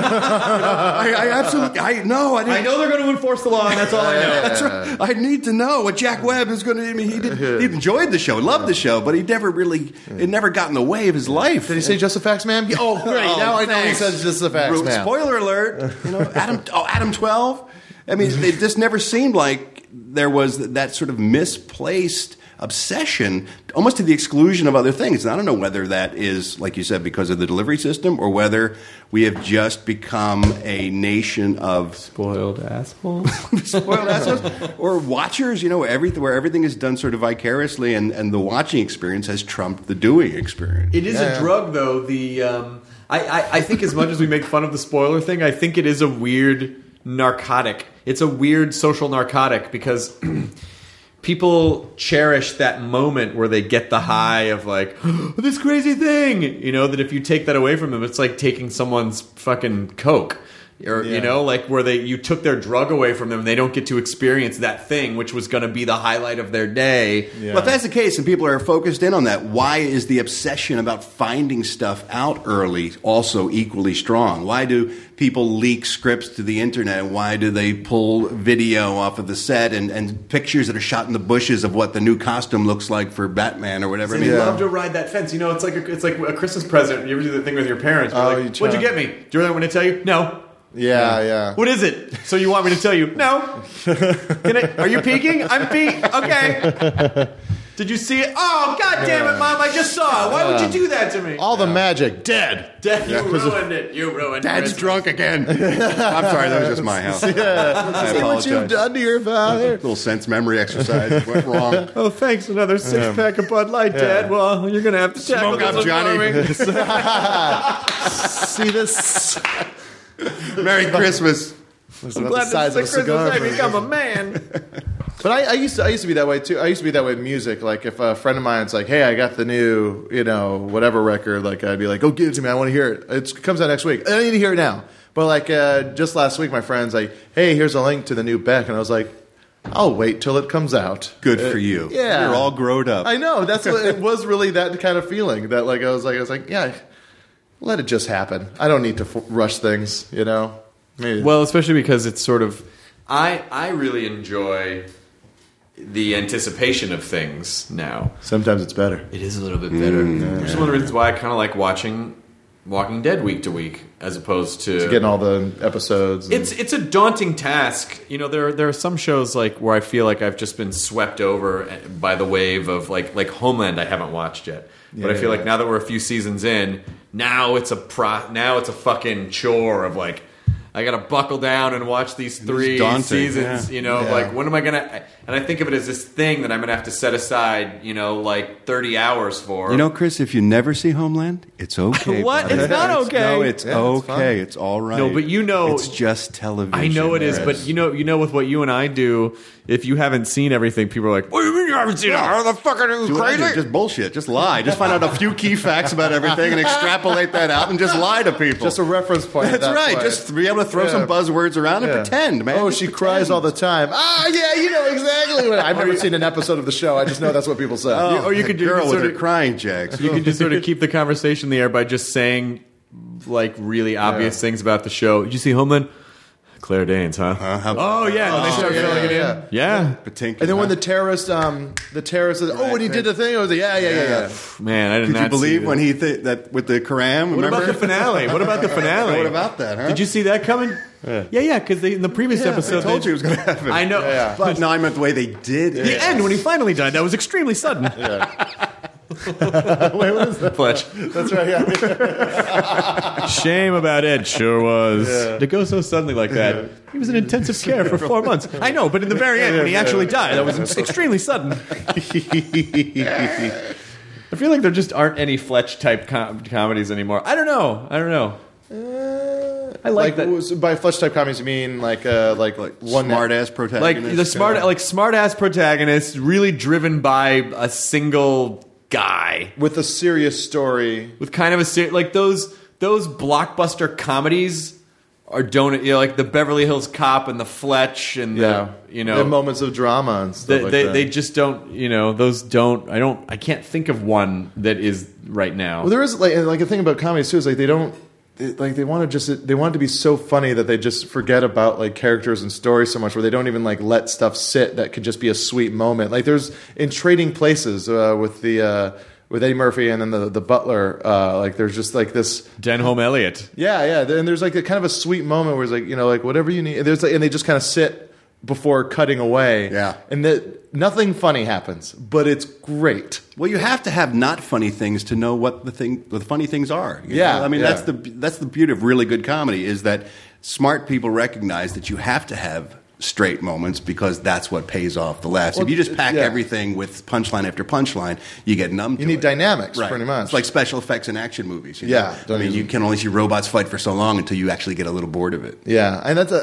I absolutely, I didn't. I know they're going to enforce the law, and that's all I know. That's right. I need to know what Jack Webb is going to. I mean, he enjoyed the show, loved the show, but he never really, it never got in the way of his life. Did he say just the facts, ma'am? Oh, great! Now I know he says just the facts, ma'am. Spoiler alert! You know, Adam 12. I mean, it just never seemed like there was that sort of misplaced obsession, almost to the exclusion of other things. And I don't know whether that is, like you said, because of the delivery system, or whether we have just become a nation of Spoiled assholes. spoiled assholes, or watchers. You know, where everything is done sort of vicariously, and the watching experience has trumped the doing experience. It is a drug, though. I think as much as we make fun of the spoiler thing, I think it is a weird narcotic. It's a weird social narcotic because people cherish that moment where they get the high of like, this crazy thing. You know, that if you take that away from them, it's like taking someone's fucking Coke. Or, you know, like where you took their drug away from them and they don't get to experience that thing, which was going to be the highlight of their day. Yeah. Well, if that's the case and people are focused in on that, why is the obsession about finding stuff out early also equally strong? Why do people leak scripts to the internet? And why do they pull video off of the set and pictures that are shot in the bushes of what the new costume looks like for Batman or whatever? They love to ride that fence. You know, it's like a Christmas present. You ever do the thing with your parents? You're like, what'd you get me? Do you really want me to tell you? No. Yeah. What is it? So you want me to tell you? No. Are you peeking? I'm peeking. Okay. Did you see it? Oh, God damn it, Mom! I just saw it. Why would you do that to me? All the magic dead. You ruined it. You ruined it. Dad's drunk again. I'm sorry, that was just my house. I See what you've done to your father. Little sense memory exercise went wrong. Oh, thanks. Another 6-pack of Bud Light, Dad. Well, you're going to have to tackle Smoke up, Johnny. See this? Merry Christmas. I'm glad this is Christmas I become a man. But I used to be that way too. I used to be that way with music. Like if a friend of mine's like, "Hey, I got the new, whatever record," like I'd be like, "Oh, give it to me. I want to hear it. It comes out next week. I need to hear it now." But like just last week, my friend's like, "Hey, here's a link to the new Beck," and I was like, "I'll wait till it comes out." Good for you. Yeah, you're all grown up. I know. That's what it was. Really, that kind of feeling that like I was like, yeah. Let it just happen. I don't need to rush things, you know? Maybe. Well, especially because it's sort of... I really enjoy the anticipation of things now. Sometimes it's better. It is a little bit better. Which is one of the reasons why I kind of like watching Walking Dead week to week as opposed to... getting all the episodes. It's a daunting task. You know, there are some shows like where I feel like I've just been swept over by the wave of like Homeland I haven't watched yet. But I feel like now that we're a few seasons in, now it's a fucking chore of like, I got to buckle down and watch these 3 seasons, like when am I going to... And I think of it as this thing that I'm going to have to set aside, like 30 hours for. You know, Chris, if you never see Homeland, it's okay. What? Brother. It's not okay. No, it's okay. It's all right. No, but it's just television. I know it is, but you know with what you and I do, if you haven't seen everything, people are like, what do you mean you haven't seen it? How the fuck are you crazy? Just bullshit. Just lie. Just find out a few key facts about everything and extrapolate that out and just lie to people. Just a reference point. That's right. Point. Just be able to throw some buzzwords around and pretend, man. Oh, just she cries all the time. Yeah, you know exactly what... I've never seen an episode of the show. I just know that's what people say. Or you could girl with her crying jacks. You can just sort of keep the conversation in the air by just saying like really obvious things about the show. Did you see Homeland? Claire Danes, huh? Oh yeah, and they start filling it in. Yeah. And then when the terrorist says, "Oh, when he did the thing," I was like, "Yeah." Man, I did not. Did you believe when he that with the Quran? What about the finale? What about that? Huh? Did you see that coming? Yeah, because in the previous episode, I told you it was going to happen. I know, but no, I meant the way they did it. The end when he finally died. That was extremely sudden. Wait, what is that? Fletch. That's right. Yeah. Shame about Ed. Sure was. To go so suddenly like that. He was in intensive care for 4 months. I know, but in the very end, when he actually died, that was extremely sudden. I feel like there just aren't any Fletch type comedies anymore. I don't know. I like that. By Fletch type comedies, you mean like one smart ass protagonist, like the smart ass protagonist, really driven by a single guy with a serious story, with kind of a like those blockbuster comedies don't, like the Beverly Hills Cop and the Fletch and the moments of drama and stuff they just don't, those don't. I can't think of one that is right now. Well, there is like a thing about comedy too is like they want it to be so funny that they just forget about like characters and stories so much, where they don't even like let stuff sit that could just be a sweet moment. Like there's in Trading Places with Eddie Murphy and then the butler, like there's just like this Denholm Elliott. Yeah, and there's like a kind of a sweet moment where it's like, like whatever you need. There's like, and they just kind of sit before cutting away. Yeah. And nothing funny happens, but it's great. Well, you have to have not funny things to know what the funny things are. You Yeah, know? I mean, yeah. that's the beauty of really good comedy, is that smart people recognize that you have to have straight moments because that's what pays off the laughs. Well, if you just pack yeah. everything with punchline after punchline, you get numb to You need it. dynamics, Right. pretty much. It's like special effects in action movies. You know? Yeah. I mean, you can only see robots fight for so long until you actually get a little bored of it. Yeah, and that's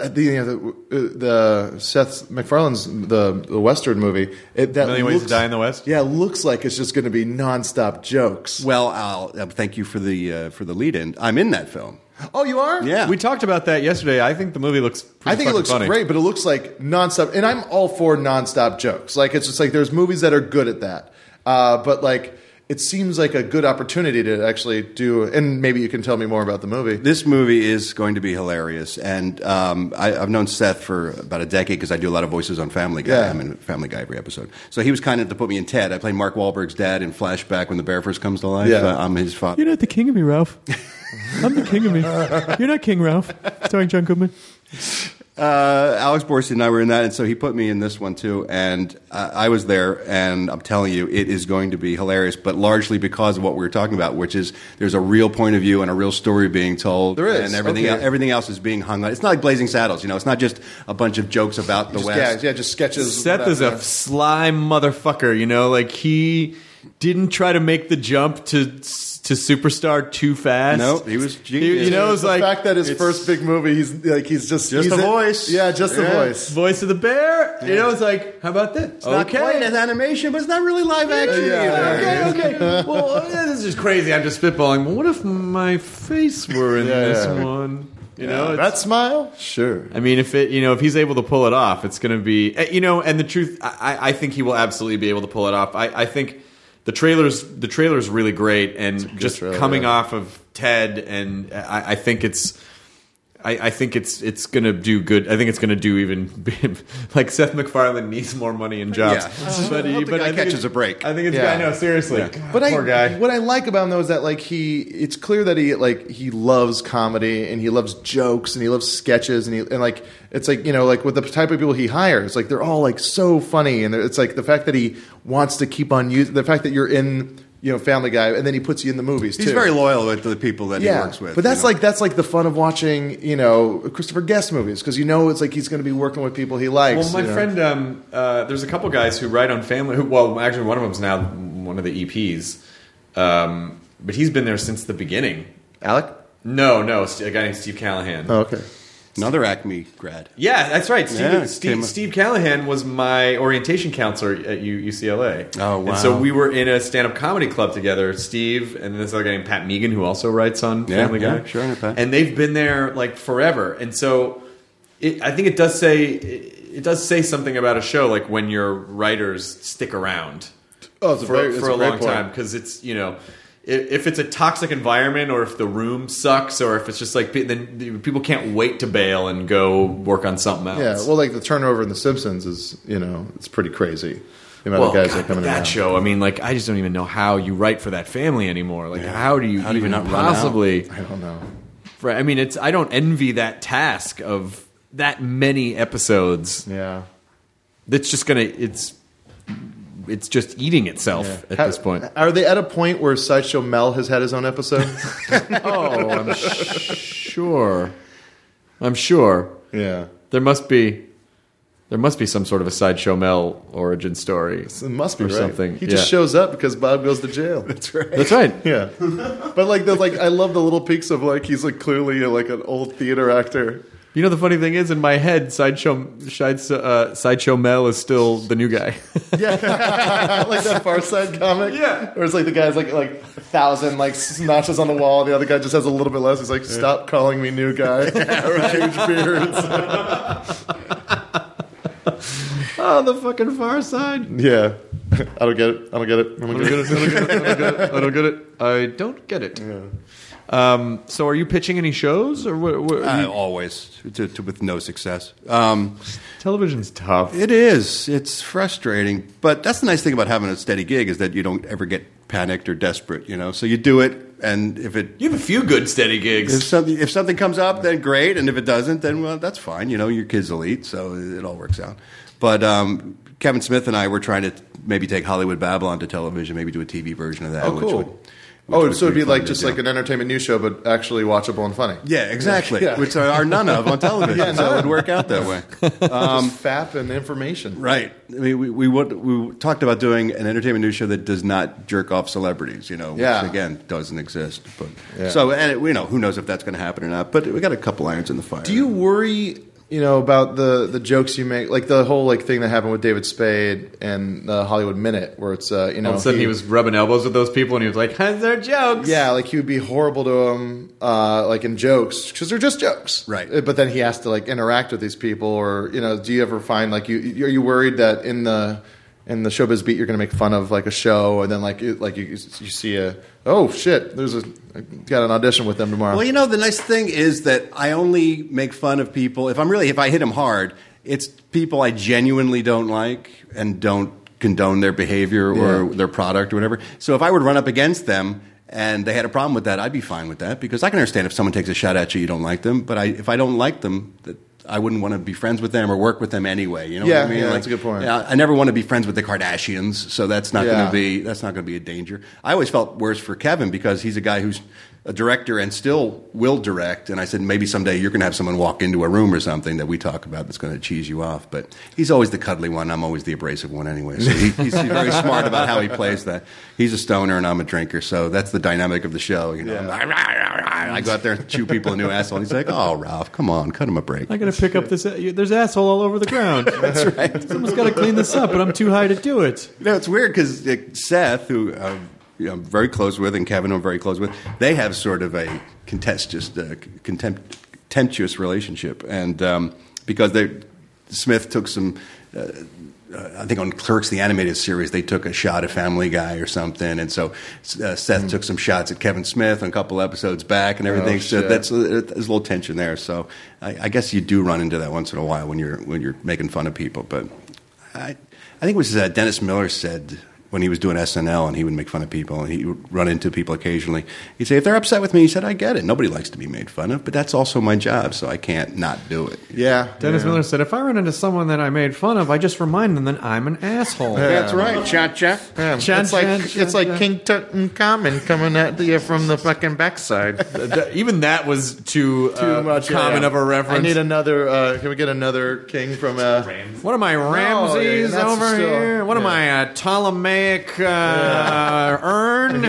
the Seth MacFarlane's the Western movie. That Million Ways to Die in the West? Yeah, looks like it's just going to be nonstop jokes. Well, I'll thank you for the lead-in. I'm in that film. Oh, you are? Yeah. We talked about that yesterday. I think the movie looks pretty I think it looks funny. great, but it looks like nonstop. And I'm all for nonstop jokes. Like it's just like there's movies that are good at that, but like it seems like a good opportunity to actually do. And maybe you can tell me more about the movie. This movie is going to be hilarious, and I've known Seth for about a decade because I do a lot of voices on Family Guy. Yeah. I'm in Family Guy every episode. So he was kind enough to put me in Ted. I play Mark Wahlberg's dad in Flashback when the bear first comes to life. Yeah. I'm his father. You're not the king of me, Ralph. I'm the king of me. You're not King Ralph. Starring John Goodman. Alex Borstein and I were in that, and so he put me in this one too. And I was there, and I'm telling you, it is going to be hilarious. But largely because of what we were talking about, which is there's a real point of view and a real story being told. There is, and everything okay. everything else is being hung on. It's not like Blazing Saddles, It's not just a bunch of jokes about the West. Yeah, just sketches. Seth is a sly motherfucker, like he didn't try to make the jump to superstar too fast. Nope, he was genius. It was the like fact that his first big movie, he's just a voice. Yeah, just a voice. voice of the bear. It's like, how about this? It's not quite as animation, but it's not really live action either. Okay. Well, this is just crazy. I'm just spitballing. But what if my face were in this one? It's- That smile? Sure. I mean, if he's able to pull it off, it's going to be, and the truth, I think he will absolutely be able to pull it off. I think the trailer's really great, and just trailer, coming yeah. off of Ted, and I think it's going to do good. I think it's going to do even like Seth MacFarlane needs more money and jobs. Yeah. But I hope the guy I think catches it's- a break. I think it's. Yeah. I know, seriously. But Poor guy. what I like about him though is that like it's clear that he loves comedy and he loves jokes and he loves sketches and like it's like like with the type of people he hires, like they're all like so funny, and it's like the fact that he wants to keep on using the fact that you're in Family Guy, and then he puts you in the movies too. He's very loyal to the people that he works with. But that's like the fun of watching Christopher Guest movies, because it's like he's going to be working with people he likes. Well, my friend, there's a couple guys who write on Family. Actually, one of them's now one of the EPs, but he's been there since the beginning. Alec? No, a guy named Steve Callahan. Oh, okay. another Acme grad. Yeah, that's right. Yeah, Steve Callahan was my orientation counselor at UCLA. Oh, wow. And so we were in a stand-up comedy club together, Steve and this other guy named Pat Megan, who also writes on Family Guy. Yeah, sure, Pat. And they've been there like forever. And so I think it does say something about a show, like when your writers stick around for a long time, because it's if it's a toxic environment, or if the room sucks, or if it's just like, then people can't wait to bail and go work on something else. Yeah, well, like the turnover in The Simpsons is, it's pretty crazy. The amount of guys that come in. That show, I mean, like, I just don't even know how you write for that family anymore. Like, how do you even not run out? possibly? I don't know. Right? I mean, I don't envy that task of that many episodes. Yeah. That's just it's just eating itself at this point. Are they at a point where Sideshow Mel has had his own episode? Oh, I'm sure. I'm sure. Yeah. There must be some sort of a Sideshow Mel origin story. It must be or right. something. He just shows up because Bob goes to jail. That's right. That's right. Yeah. But I love the little peaks of like he's like clearly like an old theater actor. You know, the funny thing is, in my head, Sideshow Mel is still the new guy. Yeah, like that Far Side comic. Yeah. Or it's like the guy's like 1,000 like notches on the wall. The other guy just has a little bit less. He's like, "Stop calling me new guy." Huge beards. Oh, the fucking Far Side. Yeah, I don't get it. I don't get it. I don't get it. I don't get it. So, are you pitching any shows, or what Always, with no success. Television's tough. It is. It's frustrating. But that's the nice thing about having a steady gig is that you don't ever get panicked or desperate, you know? So you do it, and if it... You have a few good steady gigs. If something comes up, then great. And if it doesn't, then, well, that's fine. You know, your kid's elite, so it all works out. But Kevin Smith and I were trying to maybe take Hollywood Babylon to television, maybe do a TV version of that. Oh, cool. So it'd be like just like an entertainment news show, but actually watchable and funny. Yeah, exactly. Yeah. Which are none of on television, so it would work out that way. Just FAP and information. Right. I mean, we talked about doing an entertainment news show that does not jerk off celebrities, you know, which, again, doesn't exist. But So, and who knows if that's going to happen or not, but we got a couple irons in the fire. Do you worry... about the jokes you make, like the whole thing that happened with David Spade and the Hollywood Minute, where it's all of a sudden he was rubbing elbows with those people, and he was like, "They're jokes." Yeah, like he would be horrible to them, like in jokes, because they're just jokes, right? But then he has to like interact with these people, or do you ever find like are you worried that in the Showbiz Beat you're going to make fun of like a show, and then you see oh shit, got an audition with them tomorrow. Well, the nice thing is that I only make fun of people if I hit them hard. It's people I genuinely don't like and don't condone their behavior or their product or whatever. So if I were to run up against them and they had a problem with that, I'd be fine with that, because I can understand if someone takes a shot at you don't like them. But if I don't like them, I wouldn't want to be friends with them or work with them anyway. You know what I mean? Yeah, that's a good point. I never want to be friends with the Kardashians, so that's not going to be a danger. I always felt worse for Kevin because he's a guy who's a director and still will direct. And I said, maybe someday you're going to have someone walk into a room or something that we talk about that's going to cheese you off. But he's always the cuddly one. I'm always the abrasive one anyway. So he's very smart about how he plays that. He's a stoner and I'm a drinker, so that's the dynamic of the show. I go out there and chew people a new asshole. And he's like, "Oh, Ralph, come on, cut him a break." I got to pick up this. There's asshole all over the ground. That's right. Someone's got to clean this up, but I'm too high to do it. It's weird because Seth, who I'm very close with, and Kevin, I'm very close with, they have sort of a contemptuous relationship, and because Smith took some. I think on Clerks, the animated series, they took a shot at Family Guy or something, and so Seth took some shots at Kevin Smith on a couple episodes back and everything. So there's a little tension there. So I guess you do run into that once in a while when you're making fun of people. But I think it was Dennis Miller said when he was doing SNL and he would make fun of people and he would run into people occasionally. He'd say, "If they're upset with me," he said, "I get it. Nobody likes to be made fun of, but that's also my job, so I can't not do it." Yeah. Dennis Miller said, "If I run into someone that I made fun of, I just remind them that I'm an asshole." That's right. Cha-cha. It's like King Tutankhamun coming at you from the fucking backside. Even that was too much common of a reference. I need another. Can we get another king from? What am I, Ramses that's over still- here? What am I, Ptolemaic urn?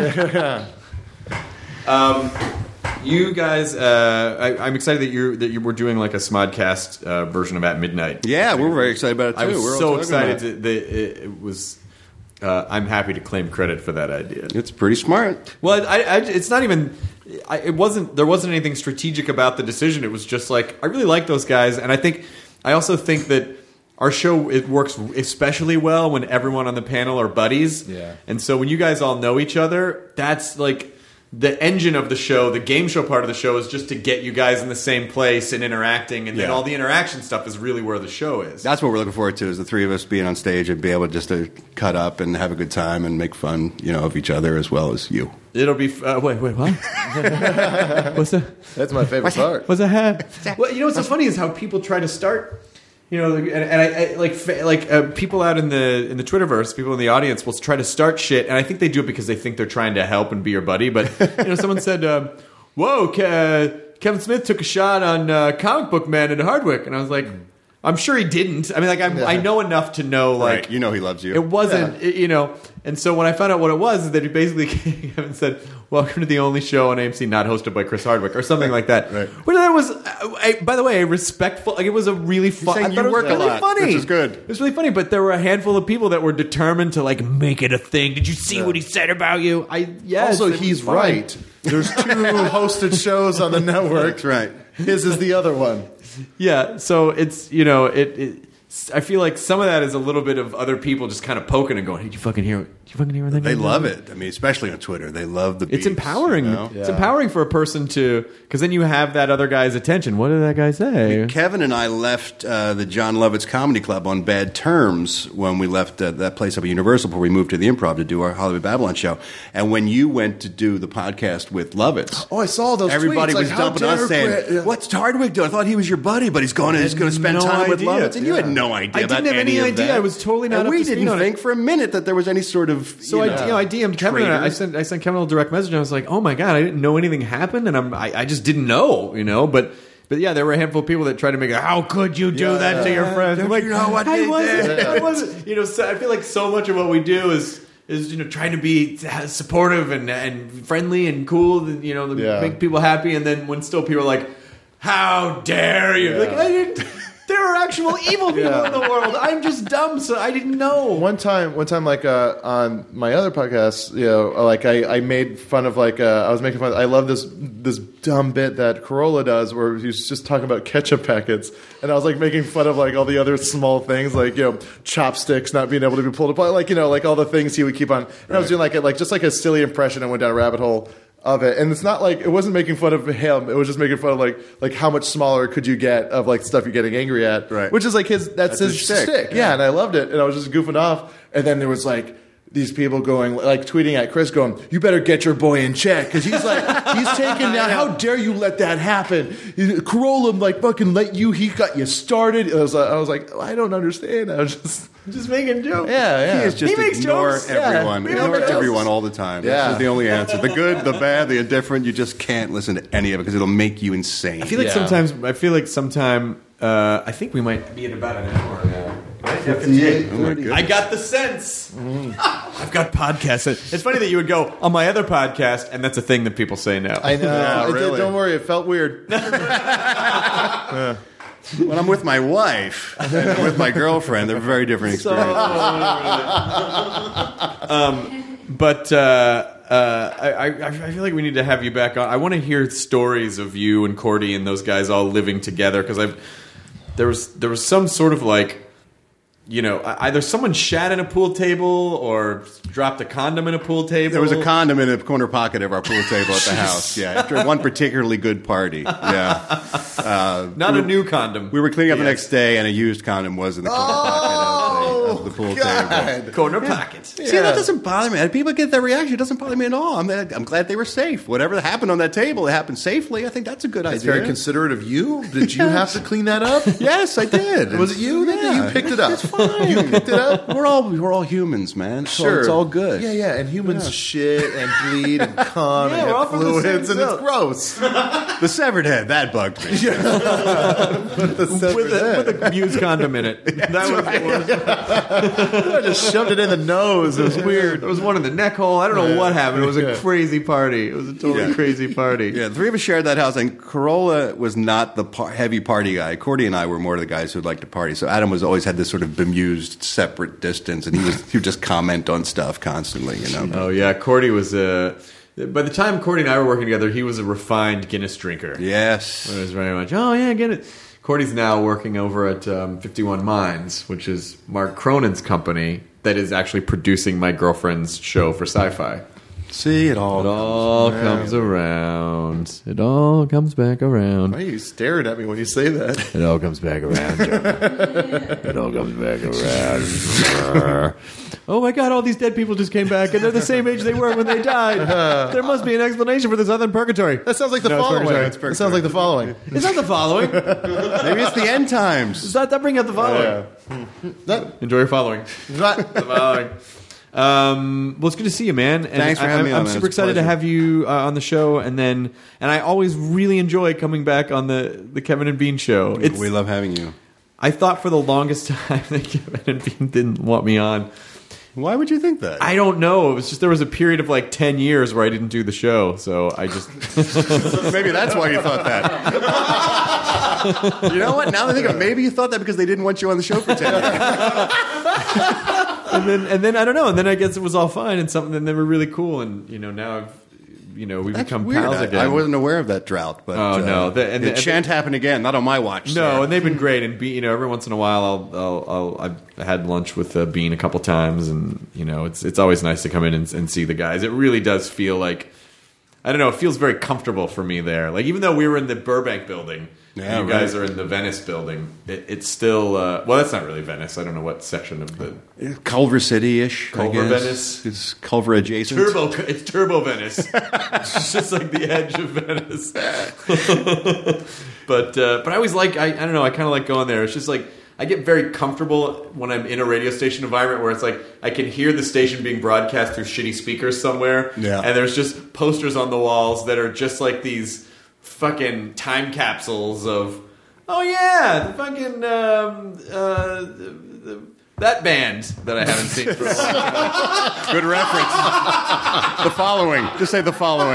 You guys, I'm excited that you were doing like a Smodcast version of At Midnight. Yeah, we're very excited about it too. I was We're all so talking about excited that it was. I'm happy to claim credit for that idea. It's pretty smart. Well, it's not even. It wasn't. There wasn't anything strategic about the decision. It was just like I really like those guys, and I also think that our show, it works especially well when everyone on the panel are buddies. Yeah. And so when you guys all know each other, that's like the engine of the show. The game show part of the show is just to get you guys in the same place and interacting, and then all the interaction stuff is really where the show is. That's what we're looking forward to, is the three of us being on stage and be able just to cut up and have a good time and make fun, of each other as well as you. It'll be wait, what? What's that? That's my favorite part. What's that? Well, what's so funny is how people try to start. And I people out in the Twitterverse, people in the audience will try to start shit, and I think they do it because they think they're trying to help and be your buddy. But someone said, "Whoa, Kevin Smith took a shot on Comic Book Man in Hardwick," and I was like, I'm sure he didn't. I mean, like I know enough to know, like Right. You know he loves you. it wasn't, you know. And so when I found out what it was, is that he basically came and said, "Welcome to the only show on AMC not hosted by Chris Hardwick," or something like that. Right. But that was, by the way, a respectful. Like it was a really fun. saying I thought you it was work a really lot, funny, which is good. It was really funny. But there were a handful of people that were determined to like make it a thing. Did you see what he said about you? Yes. Also, it was he's fine. right. There's 2 hosted shows on the network. That's right. His is the other one. Yeah, so it's, you know, I feel like some of that is a little bit of other people just kind of poking and going, "Hey, did you fucking hear? Did you fucking hear anything?" They love it. I mean, especially on Twitter, they love the. It's beefs, empowering. you know? It's empowering for a person to, because then you have that other guy's attention. What did that guy say? Kevin and I left the John Lovitz Comedy Club on bad terms when we left that place up at Universal before we moved to the Improv to do our Hollywood Babylon show. And when you went to do the podcast with Lovitz, Oh, I saw those everybody tweets. was Like, how dumping us dare saying, Chris- "What's Hardwick doing? I thought he was your buddy, but he's going to spend no time with idea. Lovitz." And you had no idea. I about didn't have any of idea. that. I was totally not And up we to speed didn't on it. think for a minute that there was any sort of. So I DM'd Kevin. And I sent Kevin a direct message. And I was like, "Oh my god, I didn't know anything happened, and I just didn't know, you know." But yeah, there were a handful of people that tried to make it. How could you do that to your friends? Don't I'm like, you know what I they wasn't. did? I wasn't. You know, so I feel like so much of what we do is you know trying to be supportive and friendly and cool, and, you know, to Yeah. make people happy. And then when still people are like, "How dare you?" Like I didn't. There are actual evil people in the world. I'm just dumb, so I didn't know. One time, like on my other podcast, you know, like I made fun of I was making fun. I love this dumb bit that Corolla does where he's just talking about ketchup packets, and I was like making fun of like all the other small things, like, you know, chopsticks not being able to be pulled apart, like, you know, like all the things he would keep on. And I was doing like just like a silly impression. I went down a rabbit hole of it, and it's not like it wasn't making fun of him. It was just making fun of like how much smaller could you get of like stuff you're getting angry at, Right. which is like that's his his stick. shtick. Yeah, and I loved it, and I was just goofing off, and then there was like these people going, like tweeting at Chris going, "You better get your boy in check," because he's like, he's taken down. How dare you let that happen? Corolla like fucking let you. He got you started. And I was like, I don't understand. I was just making jokes. Yeah. He is just He makes ignore jokes. everyone. Yeah. Ignore Jokes. everyone all the time. Yeah. This is the only answer. The good, the bad, the indifferent. You just can't listen to any of it because it'll make you insane. I feel like sometime. I think we might be at about an hour now. I got the sense. I've got podcasts. It's funny that you would go on my other podcast, and that's a thing that people say now. I know. Yeah, It did, really. don't worry. It felt weird. When I'm with my wife and with my girlfriend, they're very different experiences. But I feel like we need to have you back on. I want to hear stories of you and Cordy and those guys all living together, because there was some sort of like, you know, either someone shat in a pool table or dropped a condom in a pool table. There was a condom in a corner pocket of our pool table at the house. Yeah, after one particularly good party. Yeah, Not a new condom. we were cleaning up the next day, and a used condom was in the corner pocket of the pool table. corner pockets. See, that doesn't bother me. People get that reaction. It doesn't bother me at all. I'm glad they were safe. Whatever happened on that table, it happened safely. I think that's a good It's idea. very considerate of you. Did you have to clean that up? Yes, I did. Was it you that Yeah. you picked it up? It's fine. You picked it up? We're all humans, man. It's all good. Yeah. And humans shit and bleed and cum Yeah, and we're all have from the same fluids, and it's cell. gross. The severed head that bugged me. With a used condom in it. That was the worst. I just shoved it in the nose. It was weird. There was one in the neck hole. I don't know what happened. It was a Yeah. crazy party. It was a totally Yeah. crazy party. Yeah, the three of us shared that house, and Corolla was not the heavy party guy. Cordy and I were more the guys who liked to party. So Adam was always had this sort of bemused, separate distance, and he would just comment on stuff constantly. You know. Oh yeah, Cordy was a. By the time Cordy and I were working together, he was a refined Guinness drinker. Yes. It was very much. Oh yeah, get it. Cordy's now working over at 51 Minds, which is Mark Cronin's company that is actually producing my girlfriend's show for Sci-Fi. See, it all Comes around. It all comes back around. Why are you staring at me when you say that? It all comes back around, John. It all comes back around. Oh my God, all these dead people just came back, and they're the same age they were when they died. There must be an explanation for this other than purgatory. That sounds like the No, it's following. purgatory. It's That sounds like the following. It's not the following. Maybe it's the end times. Does that bring out the following? That, Enjoy your following. that, The following. Well, it's good to see you, man. And Thanks for having me on, I'm man. super It's a excited to pleasure. have you on the show, and I always really enjoy coming back on the Kevin and Bean show. We love having you. I thought for the longest time that Kevin and Bean didn't want me on. Why would you think that? I don't know. It was just there was a period of like 10 years where I didn't do the show, so I just Maybe that's why you thought that. You know what? Now that I think of it, maybe you thought that because they didn't want you on the show for 10 years. and then I don't know. And then I guess it was all fine and something. And they were really cool. And now we've That's become weird. pals again. I wasn't aware of that drought, but Oh, no. it shan't happen again. Not on my watch. No, sir. and they've been great. And every once in a while, I've had lunch with Bean a couple times, and it's always nice to come in and see the guys. It really does feel like, I don't know, it feels very comfortable for me there. Like even though we were in the Burbank building, Yeah, and you guys are in the Venice building, it's still well, that's not really Venice. I don't know what section of the Culver City-ish. Culver I guess. Venice? It's Culver adjacent. It's Turbo Venice. It's just like the edge of Venice. But I always like I don't know, I kind of like going there. It's just like I get very comfortable when I'm in a radio station environment where it's like I can hear the station being broadcast through shitty speakers somewhere, Yeah. and there's just posters on the walls that are just like these fucking time capsules of, oh yeah, the fucking that band that I haven't seen for a while. Good reference. The following. Just say the following.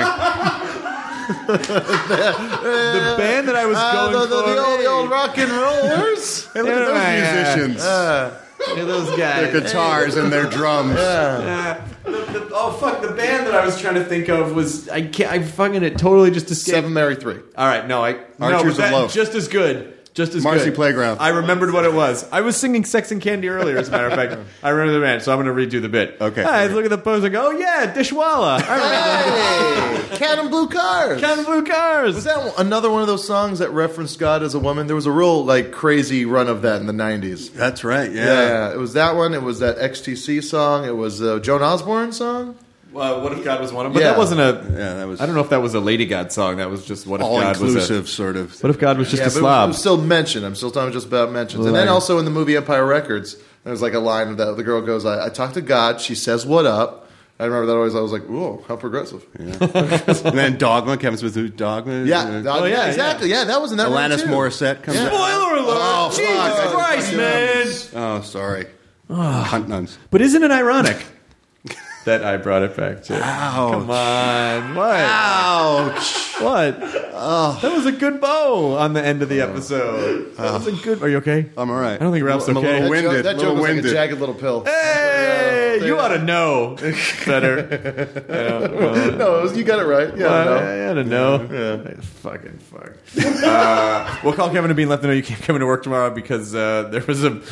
The band that I was going for. the old rock and rollers. Hey, look at those musicians. Yeah, those guys. Their guitars and their drums. Oh fuck! The band that I was trying to think of was I fucking it totally just escaped. Seven Mary 3. All right, no, Archers but of Loaf. just as good. Just as Marcy good. Playground. I remembered what it was. I was singing Sex and Candy earlier, as a matter of fact. I remember the band, so I'm going to redo the bit. Okay. I look at the poster and go, oh yeah, Dishwalla. I remember Hey, Cat and Blue Cars. Count Blue Cars. Was that another one of those songs that referenced God as a woman? There was a real crazy run of that in the 90s. That's right, Yeah, it was that one. It was that XTC song. It was the Joan Osborne song. What If God Was One of them? But Yeah. that wasn't a... Yeah, that was I don't know if that was a Lady God song. That was just What If God was a... all-inclusive sort of. What If God was just Yeah, a but it slob? was still mentioned. I'm still talking just about mentions. And then also in the movie Empire Records, there's like a line that the girl goes, I talk to God. She says, what up? I remember that always. I was like, "Whoa, how progressive!" And then Dogma, Kevin Smith, who Dogma? Yeah, yeah, exactly. Yeah, that was in that one Alanis too. Morissette comes out. Spoiler alert! Oh, Jesus fuck. Christ, man! Oh, sorry. Cunt nuns. But isn't it ironic that I brought it back to? Ouch. Come on. What? Ouch. What? That was a good bow on the end of the episode. That was a good... Are you okay? I'm all right. I don't think Ralph's I'm a okay. little winded. That little joke was like a winded. jagged little pill. Hey! You ought to know better. No, you got it right. Yeah, I ought to know. Fucking fuck. We'll call Kevin and Bean, let them know you can't come into work tomorrow because Ralph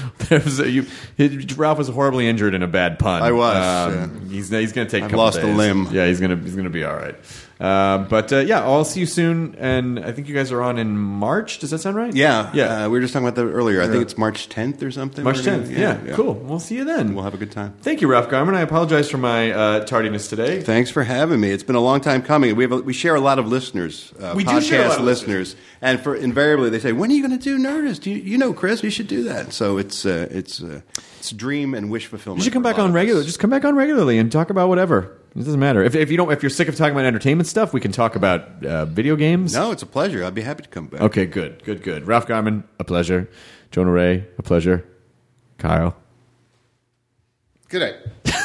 was horribly injured in a bad pun. I was, He's going to take a I've couple lost a days. limb. Yeah, he's going to be all right. But I'll see you soon. And I think you guys are on in March. Does that sound right? Yeah. Yeah. We were just talking about that earlier. I think it's March 10th or something. March We're gonna- 10th. Yeah, cool. We'll see you then. We'll have a good time. Thank you, Ralph Garman. I apologize for my tardiness today. Thanks for having me. It's been a long time coming. We share a lot of listeners. We do share a lot podcast of listeners, and invariably they say, "When are you going to do Nerdist? You know, Chris, you should do that." So it's dream and wish fulfillment. You should come for a back lot on of regular. us. Just come back on regularly and talk about whatever. It doesn't matter. If you're sick of talking about entertainment stuff, we can talk about video games. No, it's a pleasure. I'd be happy to come back. Okay, good. Ralph Garman, a pleasure. Jonah Ray, a pleasure. Kyle. Good night.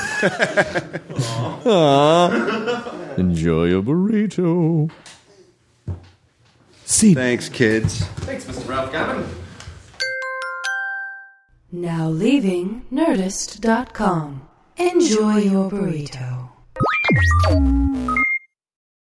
Enjoy your burrito. See. Thanks, kids. Thanks, Mr. Ralph Garman. Now leaving Nerdist.com. Enjoy your burrito.